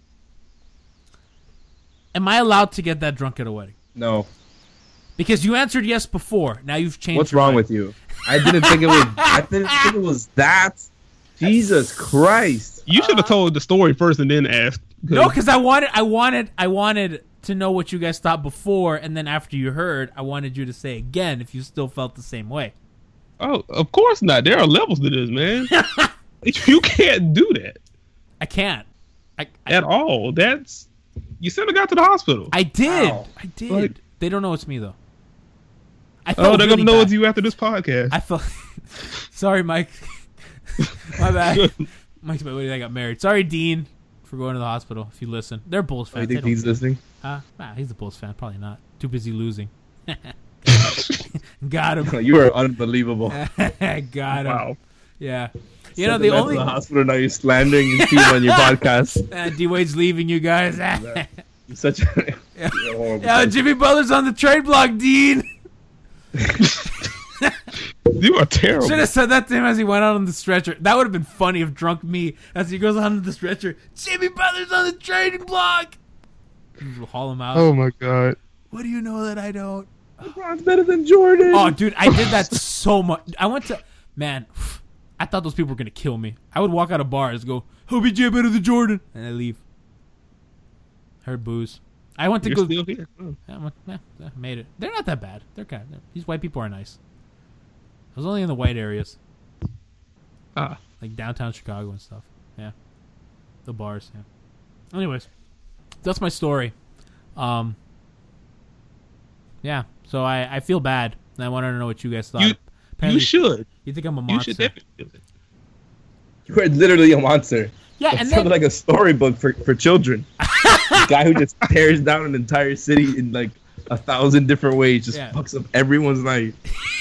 Am I allowed to get that drunk at a wedding? No. Because you answered yes before. Now you've changed. What's your wrong mind. with you? I didn't think it was. I didn't think it was that. Jesus Christ! You should have told the story first and then asked. No, because I wanted, I wanted, I wanted to know what you guys thought before, and then after you heard, I wanted you to say again if you still felt the same way. Oh, of course not. There are levels to this, man. You can't do that. I can't. I, I, At all. That's you sent a guy to the hospital. I did. Wow. I did. Like- they don't know it's me though. I oh, felt they're really gonna know bad. it's you after this podcast. I felt. Sorry, Mike. My bad. Mike's my buddy. I got married. Sorry, Dean, for going to the hospital. If you listen, they're Bulls I fans. think They he's don't- listening. Uh, nah, he's a Bulls fan. Probably not. Too busy losing. Got him. You are unbelievable. Got him. Wow. Yeah. You know Sent the man to only the hospital now. You're slandering his team on your podcast. uh, D Wade's leaving you guys. You're such a Yeah. you're a horrible Yeah, person. Jimmy Butler's on the trade block, Dean. You are terrible. Should have said that to him as he went out on the stretcher. That would have been funny if drunk me, as he goes on the stretcher, Jimmy Butler's on the trading block. We'll haul him out. Oh my god. What do you know that I don't? LeBron's better than Jordan. Oh, dude, I did that so much. I went to, man, I thought those people were going to kill me. I would walk out of bars, go, O B J better than Jordan, and I leave. Heard booze. I went to You're go. still here. Oh. I went, eh, eh, made it. They're not that bad. They're kind of, these white people are nice. I was only in the white areas, Ah. like downtown Chicago and stuff. Yeah, the bars. Yeah. Anyways, that's my story. Um. Yeah. So I, I feel bad, and I wanted to know what you guys thought. You, you Apparently- should. You think I'm a You monster? should definitely feel it. You are literally a monster. Yeah, That and sounded then like a storybook for, for children. The guy who just tears down an entire city in like a thousand different ways, just Yeah. fucks up everyone's night.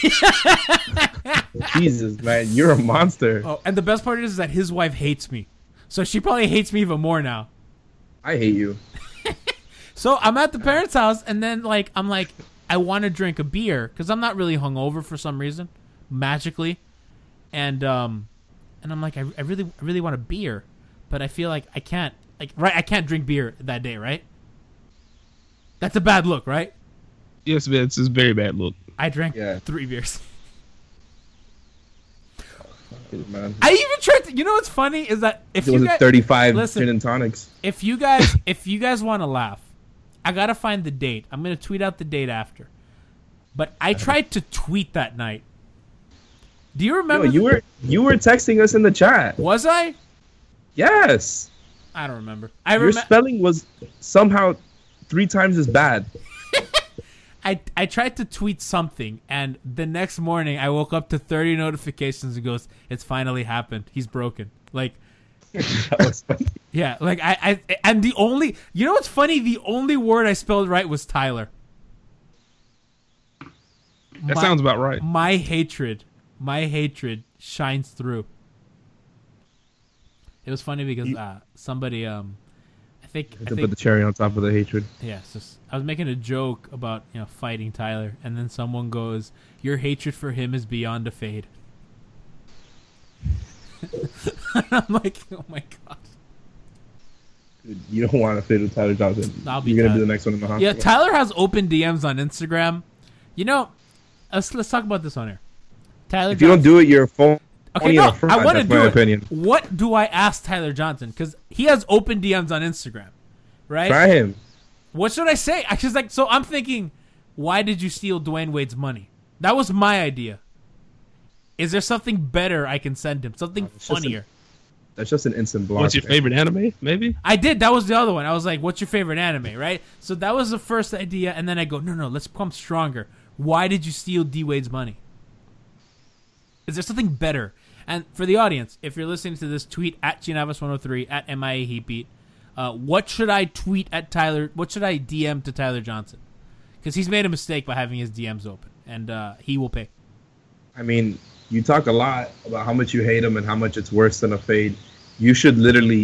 Jesus, man, you're a monster. oh, and the best part is that his wife hates me, so she probably hates me even more now. I hate you. So I'm at the parents' house, and then like I'm like, I want to drink a beer because I'm not really hungover for some reason, magically, and um, and I'm like, I, I really, I really want a beer, but I feel like I can't, like, right, I can't drink beer that day, right? That's a bad look, right? Yes, man, it's a very bad look. I drank Yeah. three beers. Man. I even tried to. You know what's funny is that if It you was guys, thirty-five listen. gin and tonics. if you guys if you guys want to laugh, I gotta find the date. I'm gonna tweet out the date after. But I tried to tweet that night. Do you Yo, remember? you the- were you were texting us in the chat. Was I? Yes. I don't remember. I Your remember. spelling was somehow three times as bad. I I tried to tweet something, and the next morning I woke up to thirty notifications and goes, "It's finally happened. He's broken." Like, That was funny. yeah, like I I and the only you know what's funny? The only word I spelled right was Tyler. That My- sounds about right. My hatred, my hatred shines through. It was funny because uh, somebody, um, I think, I To think put the cherry on top of the hatred. yeah, it's just I was making a joke about you know fighting Tyler, and then someone goes, "Your hatred for him is beyond a fade." And I'm like, oh my god. Dude, you don't want to fit with Tyler Johnson. I'll be You're gonna Tyler. be the next one in the Yeah, hospital. Tyler has open D Ms on Instagram. You know, let's let's talk about this on air. Tyler, If you don't do it, you're a phone. Okay, no, I want to That's do my it. opinion. What do I ask Tyler Johnson? Because he has open D Ms on Instagram, right? Try him. What should I say? I just like so. I'm thinking, why did you steal Dwayne Wade's money? That was my idea. Is there something better I can send him? Something it's just funnier? That's just an instant block. What's your man. favorite anime? Maybe. I did. That was the other one. I was like, what's your favorite anime, right? So that was the first idea, and then I go, no, no, let's come stronger. Why did you steal D Wade's money? Is there something better? And for the audience, if you're listening to this, tweet at Giannavis one oh three, at M I A Heatbeat. Uh, what should I tweet at Tyler? What should I D M to Tyler Johnson? Because he's made a mistake by having his D Ms open, and uh, he will pay. I mean, you talk a lot about how much you hate him and how much it's worse than a fade. You should literally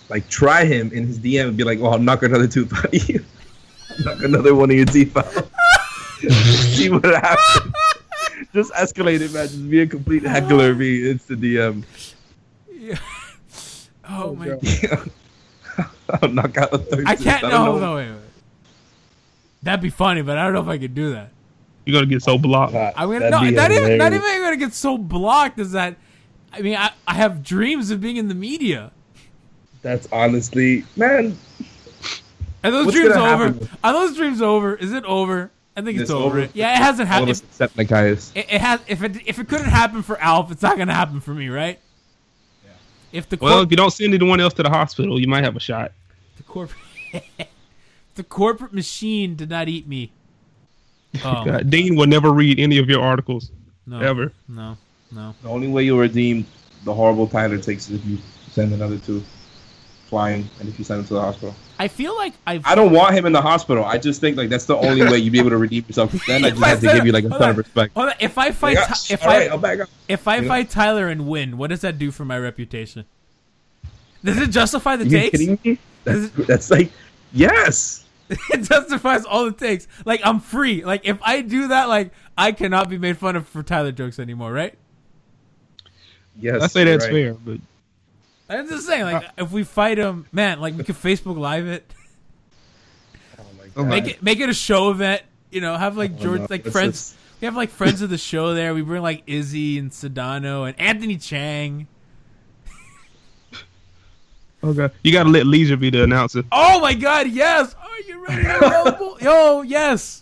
like try him in his D M and be like, "Oh, I'll knock another tooth out of you. I'll knock another one of your teeth out." See what happens. Just escalate it, man. Just be a complete heckler. Be Insta D M. Yeah. Oh, oh my god. Yeah. I'll knock out a third. I can't. I no, no, wait, wait. That'd be funny, but I don't know if I could do that. You're gonna get so blocked. I'm gonna no, not even not even gonna get so blocked. Is that? I mean, I, I have dreams of being in the media. That's honestly, man. Are those dreams over? Happen? Are those dreams over? Is it over? I think it's, it's over. over. Yeah, it hasn't happened. Except Nikias. It, it has. If it if it couldn't happen for Alf, it's not gonna happen for me, right? Yeah. If the well, if you don't send anyone else to the hospital, you might have a shot. The corporate, the corporate machine did not eat me. Oh. God, Dean will never read any of your articles. No, ever. No, no. The only way you'll redeem the horrible Tyler takes is if you send another two flying, and if you send him to the hospital. I feel like I. I don't want him in the hospital. I just think like that's the only way you'd be able to redeem yourself. Because then I just have to give you like a ton of respect. Hold on. If I fight, like, t- if all I right, I'll back up. if I you fight know? Tyler and win, what does that do for my reputation? Does it justify the Are takes? you kidding me? That's, that's like yes. It justifies all the takes. Like I'm free. Like if I do that, like I cannot be made fun of for Tyler jokes anymore, right? Yes, I say that's right. fair, but I'm just saying, like, uh, if we fight him, man, like, we could Facebook Live it. Oh my God. Make it, make it a show event. You know, have like Oh, George, no. like It's friends. just- We have like friends of the show there. We bring like Izzy and Sedano and Anthony Chang. okay, you gotta let Leisure be the announcer. Oh my God, yes! Are you ready to roll? Yo, yes.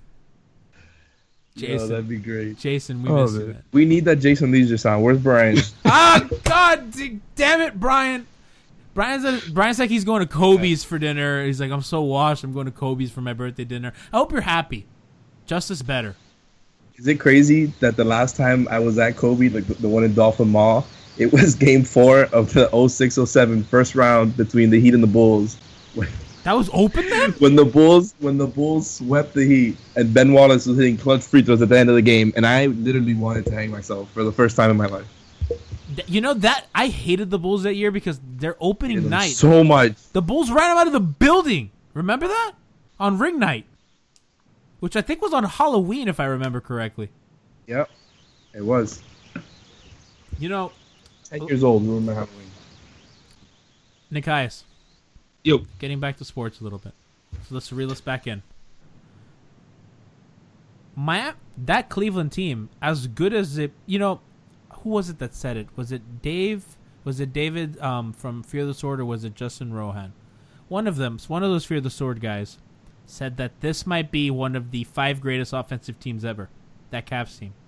Yo, Jason, that'd be great. Jason, we Oh, miss you. man. Man. We need that Jason Leisure sound. Where's Brian? Ah, God, d- damn it, Brian. Brian's a, Brian's like he's going to Kobe's for dinner. He's like, I'm so washed. I'm going to Kobe's for my birthday dinner. I hope you're happy. Justice better. Is it crazy that the last time I was at Kobe, like the, the one in Dolphin Mall, it was game four of the oh six oh seven first round between the Heat and the Bulls. That was open then? When the Bulls when the Bulls swept the Heat and Ben Wallace was hitting clutch free throws at the end of the game, and I literally wanted to hang myself for the first time in my life. You know that I hated the Bulls that year because their opening night, so much. the Bulls ran them out of the building. Remember that? On ring night. Which I think was on Halloween, if I remember correctly. Yep, it was. You know, Ten years old. Remember Halloween? Nikias, Yo, getting back to sports a little bit. So let's reel us back in. My that Cleveland team, as good as it, you know, who was it that said it? Was it Dave? Was it David um, from Fear the Sword, or was it Justin Rohan? One of them, one of those Fear the Sword guys, said that this might be one of the five greatest offensive teams ever. That Cavs team.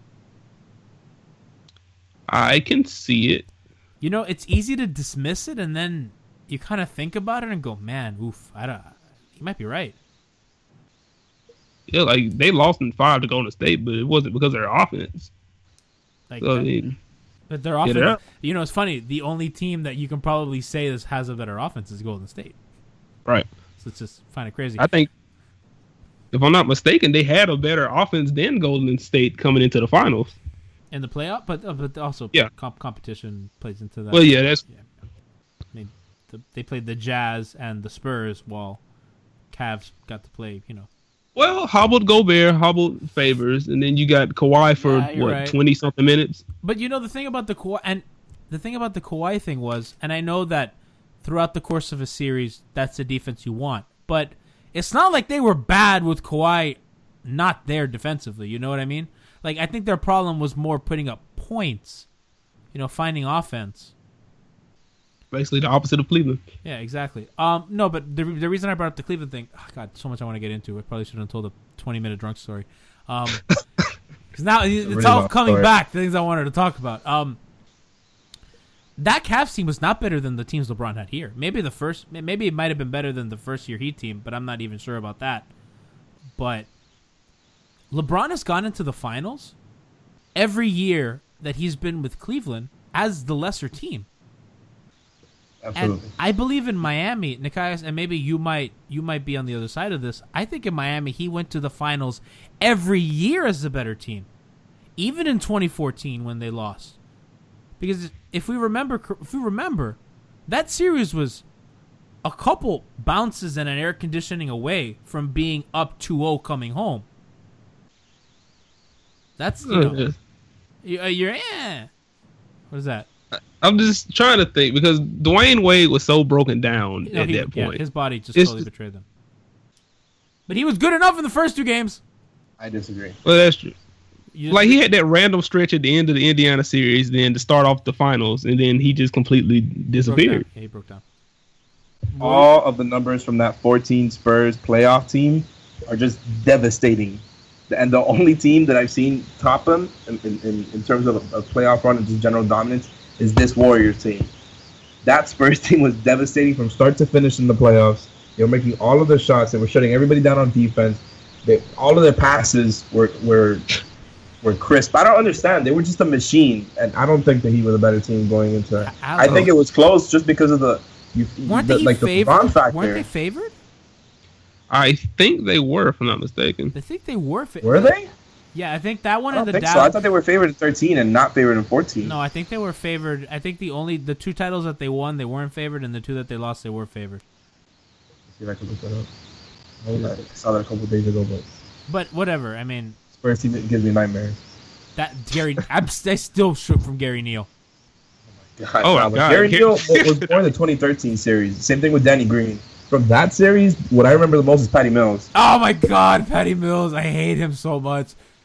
I can see it. You know, it's easy to dismiss it, and then you kind of think about it and go, "Man, oof, I don't." He might be right. Yeah, like they lost in five to Golden State, but it wasn't because of their offense. Like, So, I that- mean, but their offense. Yeah. You know, it's funny. The only team that you can probably say this has a better offense is Golden State. right. So it's just kind of crazy. I think, if I'm not mistaken, they had a better offense than Golden State coming into the finals. In the playoff, but uh, but also Yeah. comp- competition plays into that. Well, yeah, that's I mean, the, they played the Jazz and the Spurs while Cavs got to play. You know, well hobbled Gobert, hobbled Favors, and then you got Kawhi for Yeah, you're what right. twenty something minutes. but you know the thing about the Kawhi and the thing about the Kawhi thing was, and I know that throughout the course of a series, that's the defense you want, but it's not like they were bad with Kawhi not there defensively. You know what I mean? Like, I think their problem was more putting up points, you know, finding offense. Basically, the opposite of Cleveland. Yeah, exactly. Um, no, but the the reason I brought up the Cleveland thing, oh God, so much I want to get into. I probably should have told a twenty minute drunk story. Um, because now it's really all long coming story. back. The things I wanted to talk about. Um, that Cavs team was not better than the teams LeBron had here. Maybe the first, maybe it might have been better than the first year Heat team, but I'm not even sure about that. But LeBron has gone into the finals every year that he's been with Cleveland as the lesser team. Absolutely. And I believe in Miami, Nikias, and maybe you might you might be on the other side of this. I think in Miami he went to the finals every year as the better team, even in twenty fourteen when they lost. Because if we remember, if we remember, that series was a couple bounces and an air conditioning away from being up two oh coming home. That's, you know, you're, you're eh. What is that? I'm just trying to think because Dwayne Wade was so broken down No, at he, that yeah, point. his body just It's totally just- betrayed them. But he was good enough in the first two games. I disagree. Well, that's true. You just- Like he had that random stretch at the end of the Indiana series, then to start off the finals, and then he just completely broke down. disappeared. Yeah, he broke down. All of the numbers from that fourteen Spurs playoff team are just devastating. And the only team that I've seen top them in, in, in terms of a, a playoff run and just general dominance is this Warriors team. That Spurs team was devastating from start to finish in the playoffs. They were making all of their shots. They were shutting everybody down on defense. They, all of their passes were were were crisp. I don't understand. They were just a machine, and I don't think that he was a better team going into. I- I think it was close just because of the, you, Weren't the they like the favored? LeBron factor. Weren't they favored? I think they were, if I'm not mistaken. I think they were. Fa- Were they? Yeah, I think that one I and don't the think so. I Dallas. thought they were favored in thirteen and not favored in fourteen. No, I think they were favored. I think the only the two titles that they won, they weren't favored, and the two that they lost, they were favored. Let's see if I can look that up. I saw that a couple days ago, but But whatever. I mean, Spurs team gives me nightmares. that Gary, I'm, I still shook from Gary Neal. God, Oh, wow, my but God. Gary Neal was born in the twenty thirteen series. Same thing with Danny Green. From that series, what I remember the most is Patty Mills. Oh my God, Patty Mills! I hate him so much.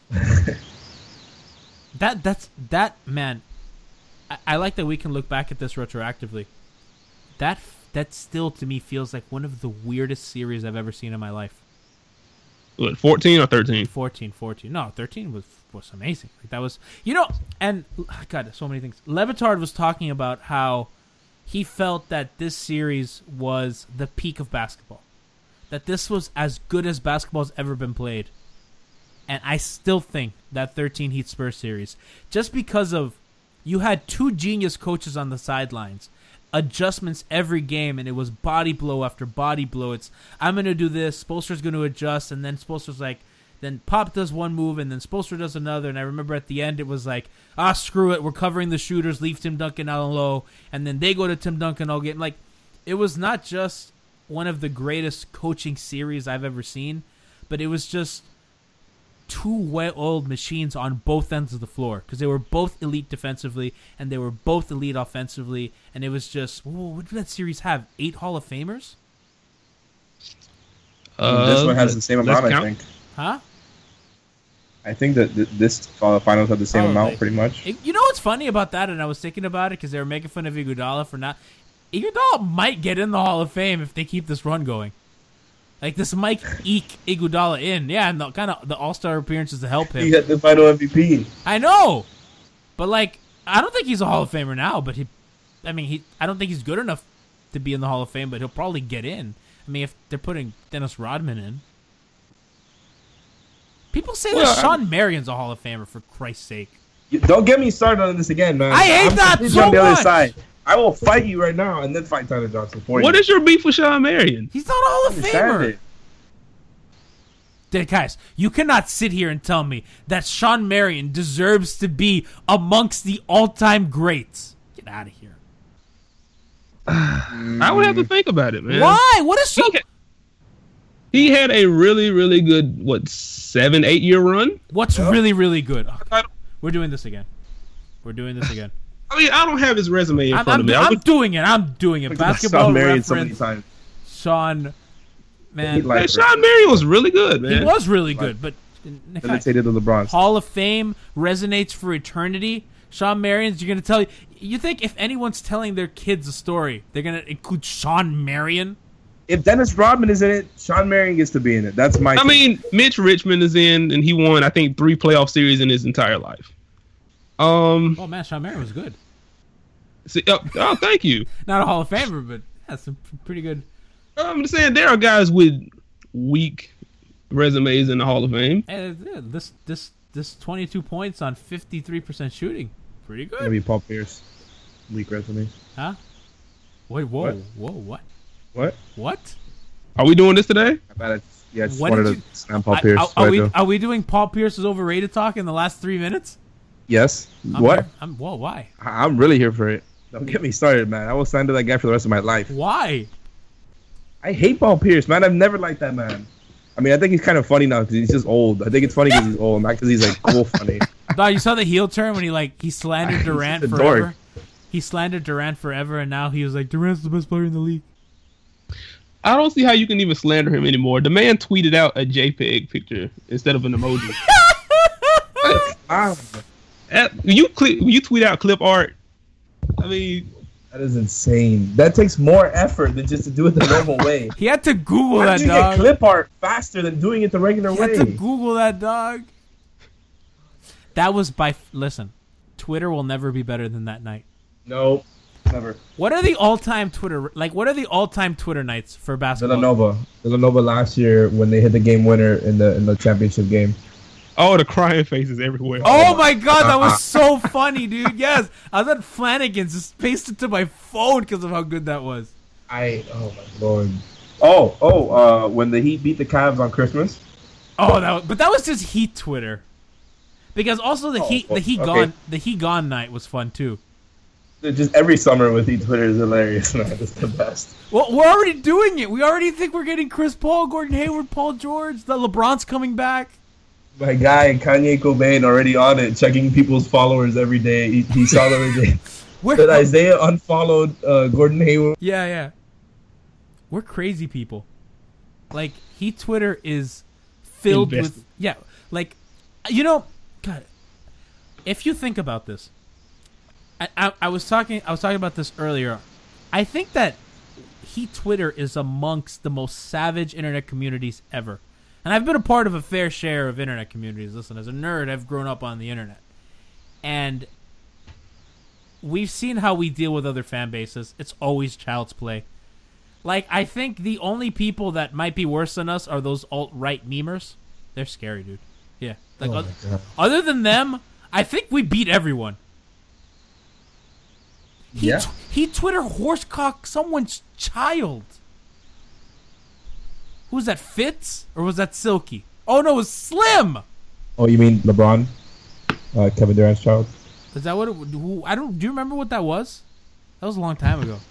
that that's that man. I, I like that we can look back at this retroactively. That that still to me feels like one of the weirdest series I've ever seen in my life. What, fourteen or thirteen? fourteen, fourteen. No, thirteen was was amazing. Like that was, you know, and God, so many things. Levitard was talking about how he felt that this series was the peak of basketball. That this was as good as basketball's ever been played. And I still think that thirteen Heat Spurs series, just because of you had two genius coaches on the sidelines, adjustments every game, and it was body blow after body blow. It's, I'm going to do this, Spoelstra's going to adjust, and then Spoelstra's like, then Pop does one move, and then Spoelstra does another, and I remember at the end it was like, ah, screw it, we're covering the shooters, leave Tim Duncan out low, and then they go to Tim Duncan all game. Like, it was not just one of the greatest coaching series I've ever seen, but it was just two well-oiled machines on both ends of the floor because they were both elite defensively and they were both elite offensively, and it was just, whoa, what did that series have? Eight Hall of Famers? Uh, this one has the same let's amount, I count. think. Huh? I think that th- this uh, finals have the same Probably. amount, pretty much. It- you know what's funny about that, and I was thinking about it because they were making fun of Iguodala for not... Iguodala might get in the Hall of Fame if they keep this run going. Like, this might eke Iguodala in. Yeah, and the kind of the All-Star appearances to help He him. got the final M V P. I know! But, like, I don't think he's a Hall of Famer now, but he... I mean, he. I don't think he's good enough to be in the Hall of Fame, but he'll probably get in. I mean, if they're putting Dennis Rodman in. People say Well, that Sean Marion's a Hall of Famer, for Christ's sake. You- Don't get me started on this again, man. I hate I'm that completely so on the much. other side. I will fight you right now and then fight Tyler Johnson for What you. is your beef with Sean Marion? He's not a Hall of Understand Famer. it. Dude, guys, you cannot sit here and tell me that Sean Marion deserves to be amongst the all-time greats. Get out of here. I would have to think about it, man. Why? What is so... He, he had a really, really good, what, seven, eight year run? What's really, really good? Oh, I, don't- we're doing this again. We're doing this again. I mean, I don't have his resume in I'm, front I'm, of me. I I'm would- doing it. I'm doing it. Look at Basketball Sean Marion so many reference. times. Sean, man, He like- man, Sean Marion was really good, man. he was really good, but guys, Imitated the LeBron. Hall of Fame resonates for eternity. Sean Marion's, you're going to tell you. You think if anyone's telling their kids a story, they're going to include Sean Marion? If Dennis Rodman is in it, Sean Marion gets to be in it. That's my I thing. mean, Mitch Richmond is in, and he won, I think, three playoff series in his entire life. Um, Oh, man, Sean Marion was good. see, oh, oh, thank you. Not a Hall of Famer, but that's some pretty good. I'm just saying there are guys with weak resumes in the Hall of Fame. Hey, yeah, this this this twenty-two points on fifty-three percent shooting, pretty good, Maybe Paul Pierce. Weak resume. huh? Wait, whoa, What? whoa, what, What? what? Are we doing this today? I bet I just, yeah, I just What wanted did to you- slam Paul I- Pierce. are, so I are we do. are we doing Paul Pierce's overrated talk in the last three minutes? Yes. I'm what? here. I'm whoa, why? I- I'm really here for it. Don't get me started, man. I will sign to that guy for the rest of my life. Why? I hate Paul Pierce, man. I've never liked that man. I mean, I think he's kind of funny now because he's just old. I think it's funny because he's old, not because he's like cool funny. Dog, you saw the heel turn when he like he slandered Durant He's a forever. dork. He slandered Durant forever, and now he was like, Durant's the best player in the league. I don't see how you can even slander him anymore. The man tweeted out a JPEG picture instead of an emoji. Wow. At, when you clip, when you tweet out clip art, I mean, That is insane. That takes more effort than just to do it the normal way. He had to Google How that, did you dog. get clip art faster than doing it the regular He way? had to Google that, dog. That was by... Listen, Twitter will never be better than that night. No, never. What are the all-time Twitter... Like, what are the all-time Twitter nights for basketball? Villanova. Villanova last year when they hit the game winner in the in the championship game. oh, the crying faces everywhere. Oh my god, that was so funny, dude. Yes, I was at Flanagan's, just pasted to my phone because of how good that was. I oh my lord. Oh oh uh when the Heat beat the Cavs on Christmas. Oh, that was, but that was just Heat Twitter. Because also the Oh, Heat the Heat okay. gone the Heat gone night was fun too. Just every summer with Heat Twitter is hilarious, man. It's the best. Well, we're already doing it. We already think we're getting Chris Paul, Gordon Hayward, Paul George. The LeBron's coming back. My guy Kanye Cobain already on it, checking people's followers every day. He, he saw the other day We're, that Isaiah unfollowed uh, Gordon Hayward. yeah, yeah. We're crazy people. Like, Heat Twitter is filled Invested. with... Yeah, like, you know... God, if you think about this... I, I, I was talking I was talking about this earlier. I think that Heat Twitter is amongst the most savage internet communities ever. And I've been a part of a fair share of internet communities. Listen, as a nerd, I've grown up on the internet. And we've seen how we deal with other fan bases. It's always child's play. Like, I think the only people that might be worse than us are those alt-right memers. They're scary, dude. Yeah. Like, Oh my oth- God. other than them, I think we beat everyone. He, Yeah. t- he Twitter horsecock someone's child. Who was that, Fitz? Or was that Silky? Oh, no, it was Slim! Oh, you mean LeBron? Uh, Kevin Durant's child? Is that what it... Who, I don't... Do you remember what that was? That was a long time ago.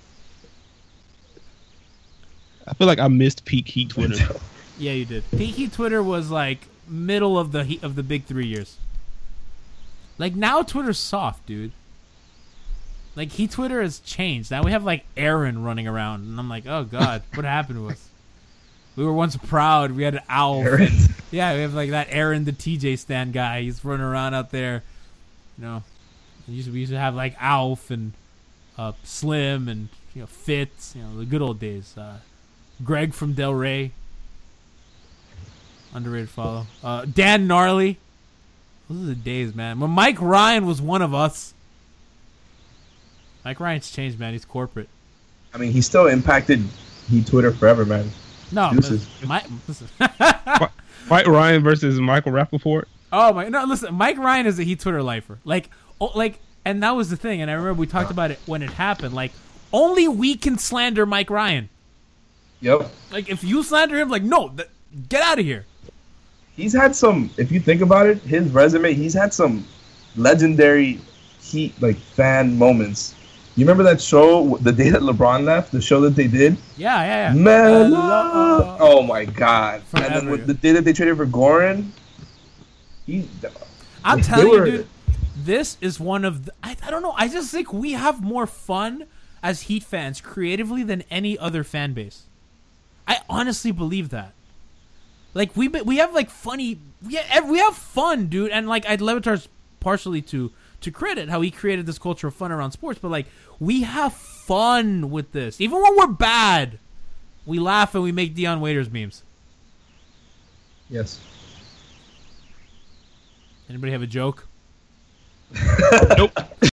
I feel like I missed peak Heat Twitter. Yeah, you did. Peak Heat Twitter was like middle of the heat of the big three years. Like now, Twitter's soft, dude. Like Heat Twitter has changed. Now we have like Aaron running around, and I'm like, oh god, what happened to us? We were once proud. We had an owl. Aaron. Yeah, we have like that Aaron, the T J stand guy. He's running around out there. You know, we used to, we used to have like Alf and uh, Slim and you know Fitz. You know, the good old days. Uh, Greg from Del Rey. Underrated follow. Uh, Dan Gnarly. Those are the days, man. When Mike Ryan was one of us. Mike Ryan's changed, man. He's corporate. I mean, he still impacted Heat Twitter forever, man. No, Deuces. listen, Mike, listen. Mike Ryan versus Michael Rappaport. Oh my no! Listen, Mike Ryan is a Heat Twitter lifer. Like, oh, like, and that was the thing. And I remember we talked about it when it happened. Like, only we can slander Mike Ryan. Yep. Like, if you slander him, like, no, th- get out of here. He's had some, if you think about it, his resume, he's had some legendary Heat, like, fan moments. You remember that show, the day that LeBron left, the show that they did? Yeah, yeah, yeah. Melo. Oh, my God. And Forever. then with the day that they traded for Goran, he... I'm They telling were- you, dude, this is one of the, I, I don't know. I just think we have more fun as Heat fans creatively than any other fan base. I honestly believe that. Like we be- we have like funny we have, we have fun, dude, and like I'd Levitar's partially to to credit how he created this culture of fun around sports, but like we have fun with this. Even when we're bad, we laugh and we make Dion Waiters memes. Yes. Anybody have a joke? Nope.